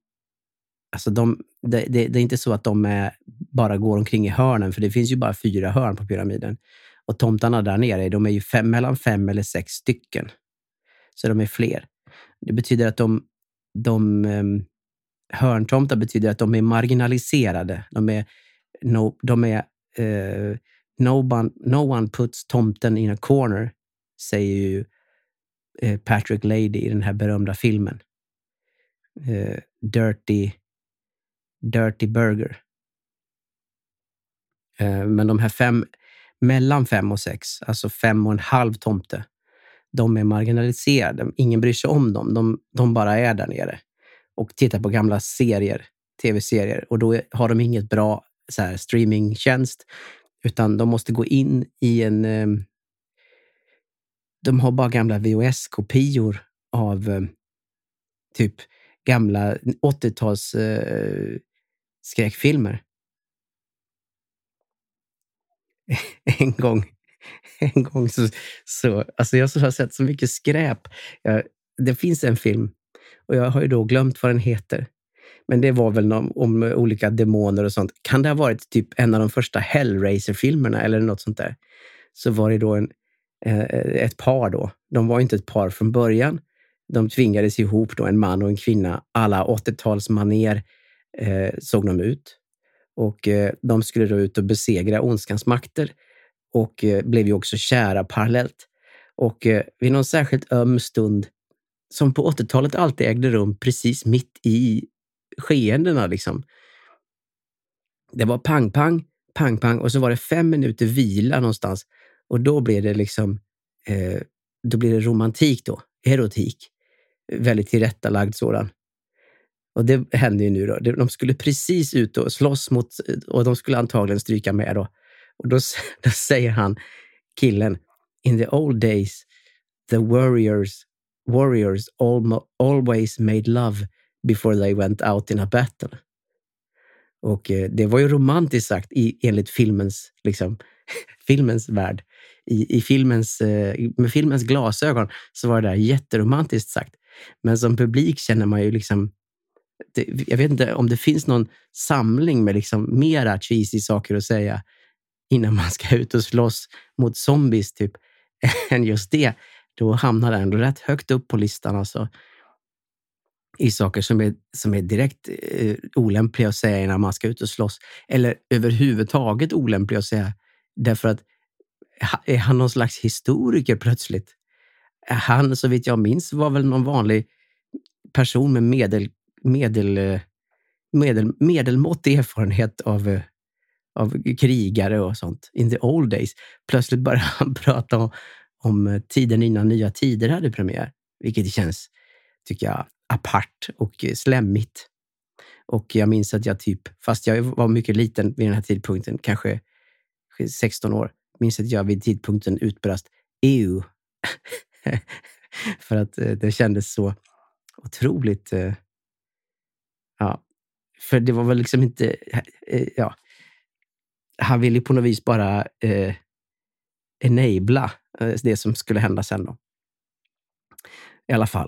det är inte så att de bara går omkring i hörnen, för det finns ju bara 4 hörn på pyramiden. Och tomtarna där nere, de är ju mellan 5 eller 6 stycken. Så de är fler. Det betyder att hörntomtar betyder att de är marginaliserade. No one puts tomten in a corner, säger ju Patrick Lady i den här berömda filmen. Dirty Burger. Men de här mellan 5 och 6, alltså 5,5 tomte, de är marginaliserade. Ingen bryr sig om dem. De bara är där nere och tittar på gamla tv-serier. Och då har de inget bra streamingtjänst, utan de måste gå in i de har bara gamla VHS-kopior av typ gamla 80-tals skräckfilmer. En gång så alltså jag har sett så mycket skräp. Det finns en film och jag har ju då glömt vad den heter. Men det var väl om olika demoner och sånt. Kan det ha varit typ en av de första Hellraiser-filmerna eller något sånt där? Så var det då ett par då. De var inte ett par från början. De tvingades ihop då, en man och en kvinna. Alla 80-talsmanér såg de ut. Och de skulle då ut och besegra ondskans makter. Och blev ju också kära parallellt. Och vid någon särskilt öm stund, som på 80-talet alltid ägde rum precis mitt i skeendena . Det var pang, pang, pang, pang. Och så var det 5 minuter vila någonstans. Och då blev det liksom, då blir det romantik då. Erotik. Väldigt tillrättalagd sådan. Och det hände ju nu då. De skulle precis ut och slåss mot, och de skulle antagligen stryka med då. Och då säger han, killen, in the old days, the warriors always made love before they went out in a battle. Och det var ju romantiskt sagt enligt filmens, liksom, filmens värld. Med filmens glasögon så var det där jätteromantiskt sagt. Men som publik känner man ju liksom, jag vet inte om det finns någon samling med liksom mera cheesy saker att säga innan man ska ut och slåss mot zombies typ än just det. Då hamnar den ändå rätt högt upp på listan alltså, i saker som är direkt olämpliga att säga innan man ska ut och slåss. Eller överhuvudtaget olämpliga att säga. Därför att är han någon slags historiker plötsligt? Han, så vitt jag minns, var väl någon vanlig person med medelmåttig erfarenhet av krigare och sånt. In the old days. Plötsligt började han prata om tiden innan nya tider hade premiär. Vilket känns, tycker jag, apart och slemmigt. Och jag minns att jag fast jag var mycket liten vid den här tidpunkten, kanske 16 år, minns att jag vid tidpunkten utbrast EU. För att det kändes så otroligt, ja. För det var väl liksom inte, ja. Han ville på något vis bara enabla det som skulle hända sen då. I alla fall.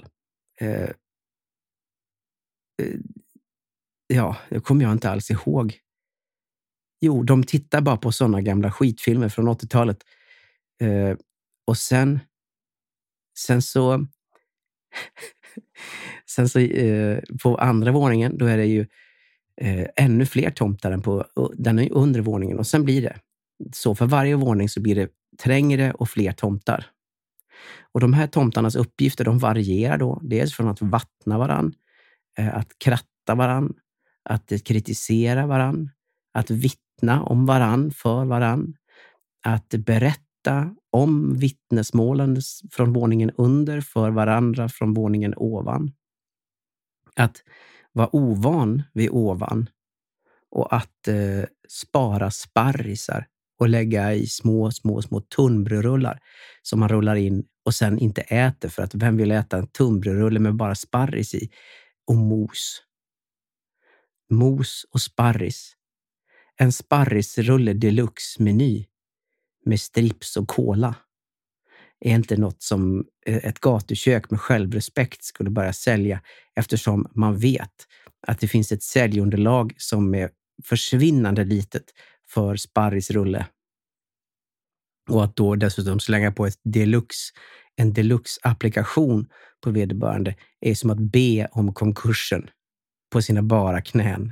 Ja, det kommer jag inte alls ihåg. Jo, de tittar bara på sådana gamla skitfilmer från 80-talet. Och sen så på andra våningen, då är det ju ännu fler tomtar än på den är undre våningen. Och sen blir det så, för varje våning så blir det trängre och fler tomtar. Och de här tomtarnas uppgifter, de varierar då. Dels från att vattna varann, att kratta varann, att kritisera varann, att vittna om varann för varann, att berätta om vittnesmålen från våningen under för varandra från våningen ovan. Att vara ovan vid ovan och att spara sparrisar och lägga i små tunnbrödrullar som man rullar in och sen inte äter, för att vem vill äta en tunnbrödrulle med bara sparris i? Och mos. Mos och sparris. En sparrisrulle deluxe-meny med strips och cola är inte något som ett gatukök med självrespekt skulle börja sälja, eftersom man vet att det finns ett säljunderlag som är försvinnande litet för sparrisrulle. Och att då dessutom slänga på en deluxe-applikation på vederbörande är som att be om konkursen på sina bara knän.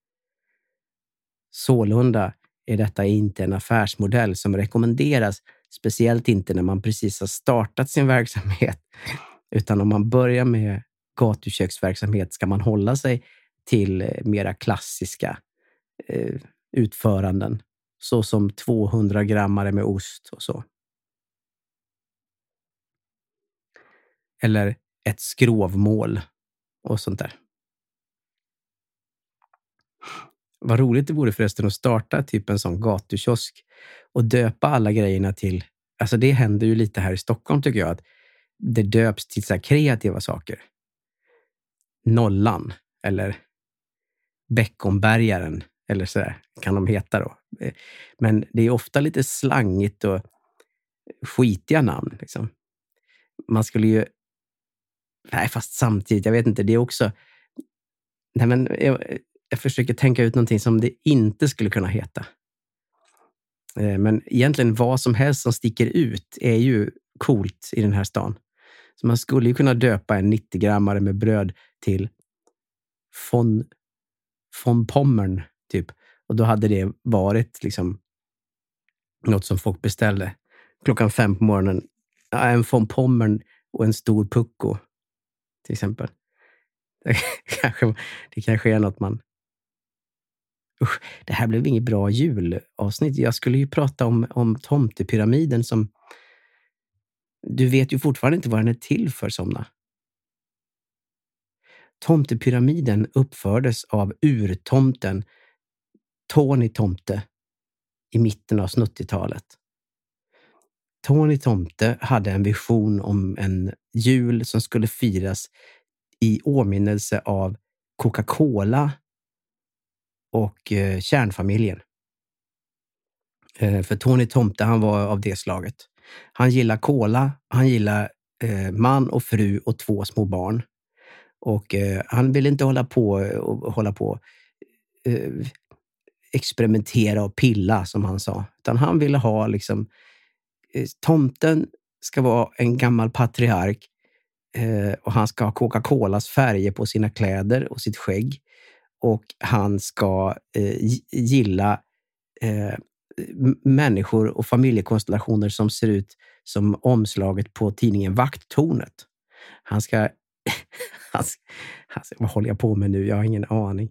Sålunda är detta inte en affärsmodell som rekommenderas, speciellt inte när man precis har startat sin verksamhet. Utan om man börjar med gatuköksverksamhet ska man hålla sig till mera klassiska utföranden. Så som 200 grammare med ost och så. Eller ett skrovmål och sånt där. Vad roligt det vore förresten att starta typ en sån gatukiosk och döpa alla grejerna till, alltså det händer ju lite här i Stockholm tycker jag, att det döps till så här kreativa saker. Nollan eller Bäckonbergaren eller så där kan de heta då. Men det är ofta lite slangigt och skitiga namn liksom. Man skulle ju, nej fast samtidigt, jag vet inte, det är också, nej men jag försöker tänka ut någonting som det inte skulle kunna heta. Men egentligen vad som helst som sticker ut är ju coolt i den här stan. Så man skulle ju kunna döpa en 90-grammare med bröd till von Pommern typ. Och då hade det varit liksom något som folk beställde. 5:00 på morgonen. En von Pommern och en stor pucko till exempel. Det kanske är något man Usch, det här blev inget bra julavsnitt. Jag skulle ju prata om tomtepyramiden som... Du vet ju fortfarande inte vad den är till för, Somna. Tomtepyramiden uppfördes av urtomten Tony Tomte i mitten av 80-talet. Tony Tomte hade en vision om en jul som skulle firas i åminnelse av Coca-Cola och kärnfamiljen. För Tony Tomte, han var av det slaget. Han gillar cola, han gillar man och fru och 2 små barn. Och han ville inte hålla på experimentera och pilla, som han sa. Utan han ville ha liksom... tomten ska vara en gammal patriark och han ska ha Coca-Colas färger på sina kläder och sitt skägg. Och han ska gilla människor och familjekonstellationer som ser ut som omslaget på tidningen Vakttornet. Han ska... vad håller jag på med nu? Jag har ingen aning.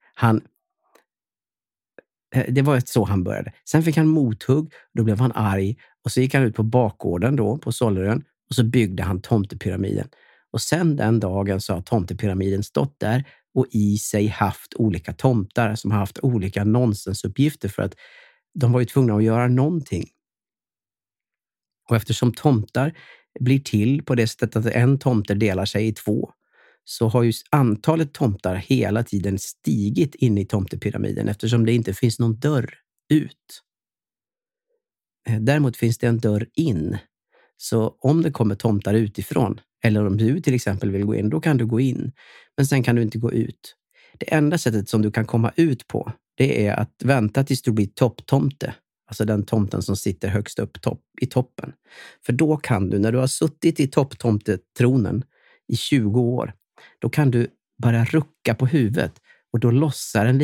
Det var så han började. Sen fick han mothugg, då blev han arg och så gick han ut på bakgården då på Sollerön och så byggde han tomtepyramiden. Och sen den dagen så har tomtepyramiden stått där och i sig haft olika tomtar som har haft olika nonsensuppgifter för att de var ju tvungna att göra någonting. Och eftersom tomtar blir till på det sättet att en tomte delar sig i 2, så har ju antalet tomtar hela tiden stigit in i tomtepyramiden eftersom det inte finns någon dörr ut. Däremot finns det en dörr in. Så om det kommer tomtar utifrån, eller om du till exempel vill gå in, då kan du gå in. Men sen kan du inte gå ut. Det enda sättet som du kan komma ut på, det är att vänta tills du blir topptomte. Alltså den tomten som sitter högst upp i toppen. För då kan du, när du har suttit i topptomtetronen i 20 år, då kan du bara rucka på huvudet och då lossar en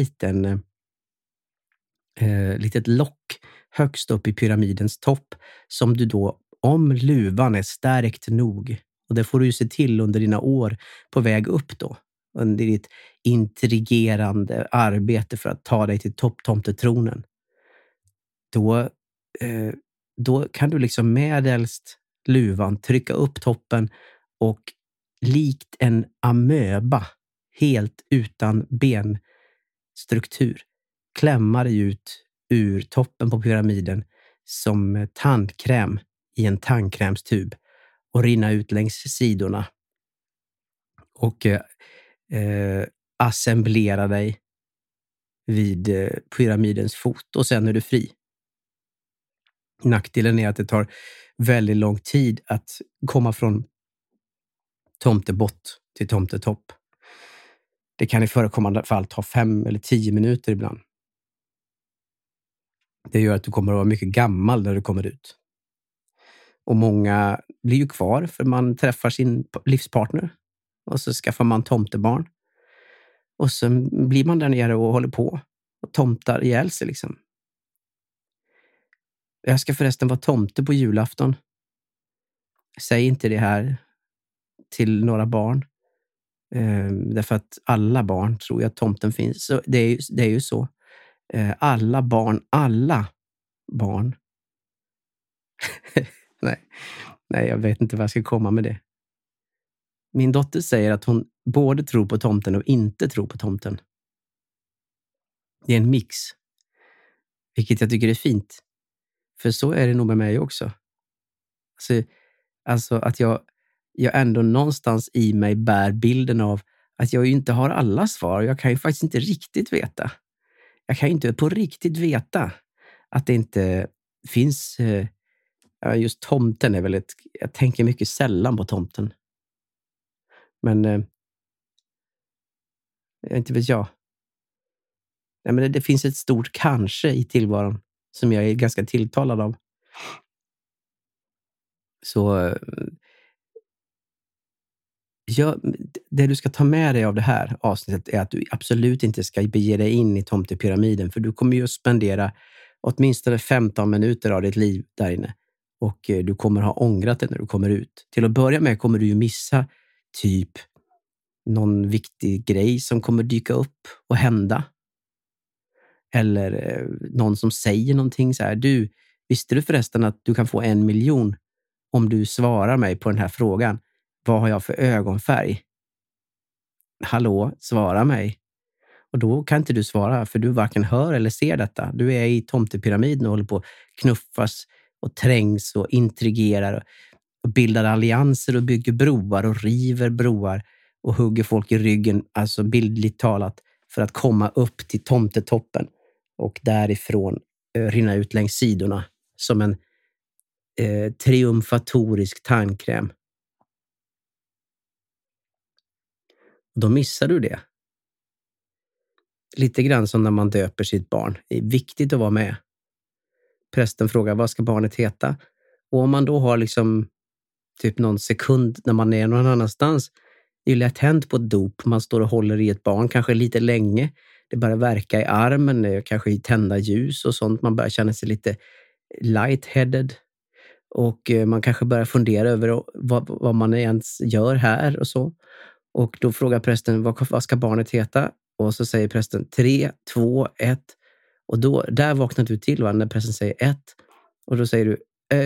litet lock högst upp i pyramidens topp som du då, om luvan är stärkt nog, och det får du ju se till under dina år på väg upp då, under ditt intrigerande arbete för att ta dig till topptomtetronen, då kan du liksom medelst luvan trycka upp toppen och likt en amöba, helt utan benstruktur, klämma dig ut ur toppen på pyramiden som tandkräm i en tandkrämstub och rinna ut längs sidorna och assemblera dig vid pyramidens fot och sen är du fri. Nackdelen är att det tar väldigt lång tid att komma från tomtebott till tomtetopp. Det kan i förekommande fall ta 5 eller 10 minuter ibland. Det gör att du kommer att vara mycket gammal när du kommer ut. Och många blir ju kvar för man träffar sin livspartner. Och så skaffar man tomtebarn. Och sen blir man där nere och håller på. Och tomtar ihjäl sig liksom. Jag ska förresten vara tomte på julafton. Säg inte det här till några barn. Därför att alla barn tror jag att tomten finns. Så det är ju så. Alla barn. Nej, jag vet inte vad jag ska komma med det. Min dotter säger att hon både tror på tomten och inte tror på tomten. Det är en mix. Vilket jag tycker är fint. För så är det nog med mig också. Alltså att jag ändå någonstans i mig bär bilden av att jag ju inte har alla svar. Jag kan ju faktiskt inte riktigt veta. Jag kan ju inte på riktigt veta att det inte finns... just tomten är väl jag tänker mycket sällan på tomten. Men inte vet jag. Nej, men det finns ett stort kanske i tillvaron som jag är ganska tilltalad av. Så det du ska ta med dig av det här avsnittet är att du absolut inte ska bege dig in i tomtepyramiden, för du kommer ju att spendera åtminstone 15 minuter av ditt liv där inne. Och du kommer ha ångrat det när du kommer ut. Till att börja med kommer du ju missa typ någon viktig grej som kommer dyka upp och hända. Eller någon som säger någonting så här: du, visste du förresten att du kan få 1 miljon om du svarar mig på den här frågan? Vad har jag för ögonfärg? Hallå, svara mig. Och då kan inte du svara, för du varken hör eller ser detta. Du är i tomtepyramiden och håller på att knuffas och trängs och intrigerar och bildar allianser och bygger broar och river broar och hugger folk i ryggen, alltså bildligt talat, för att komma upp till tomtetoppen och därifrån rinna ut längs sidorna som en triumfatorisk tandkräm. Då missar du det. Lite grann som när man döper sitt barn. Det är viktigt att vara med. Prästen frågar, vad ska barnet heta? Och om man då har liksom typ någon sekund när man är någon annanstans, det är ju lätt hänt på ett dop. Man står och håller i ett barn kanske lite länge. Det börjar verka i armen, kanske i tända ljus och sånt. Man börjar känna sig lite lightheaded. Och man kanske börjar fundera över vad man ens gör här och så. Och då frågar prästen, vad ska barnet heta? Och så säger prästen 3, 2, 1. Och då, där vaknar du till när prästen säger 1. Och då säger du,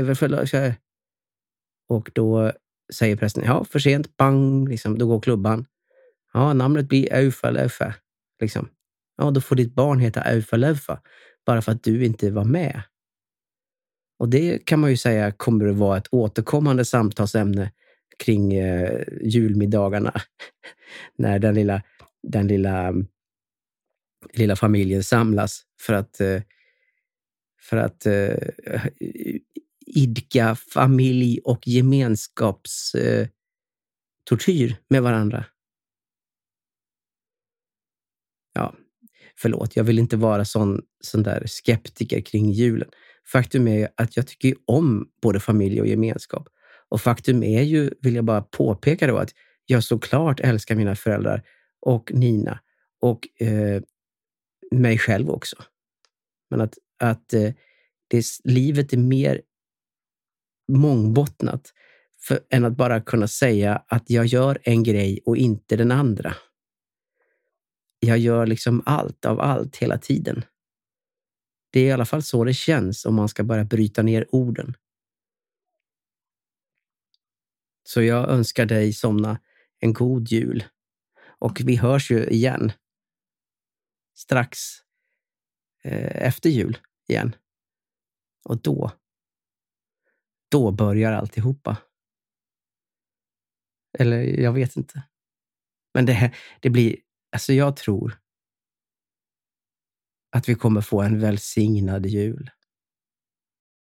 och då säger prästen, ja, för sent, bang, liksom, då går klubban. Ja, namnet blir Eufaleufa, liksom. Ja, då får ditt barn heta Eufaleufa, bara för att du inte var med. Och det kan man ju säga kommer att vara ett återkommande samtalsämne kring julmiddagarna. När den lilla familjen samlas för att idka familj- och gemenskapstortyr med varandra. Ja, förlåt, jag vill inte vara sån där skeptiker kring julen. Faktum är att jag tycker om både familj och gemenskap. Och faktum är ju, vill jag bara påpeka då, att jag såklart älskar mina föräldrar och Nina och mig själv också. Men att livet är mer mångbottnat än att bara kunna säga att jag gör en grej och inte den andra. Jag gör liksom allt av allt hela tiden. Det är i alla fall så det känns om man ska bara bryta ner orden. Så jag önskar dig, Somna, en god jul. Och vi hörs ju igen. Strax efter jul igen. Och då börjar alltihopa. Eller jag vet inte. Men det blir, alltså jag tror att vi kommer få en välsignad jul.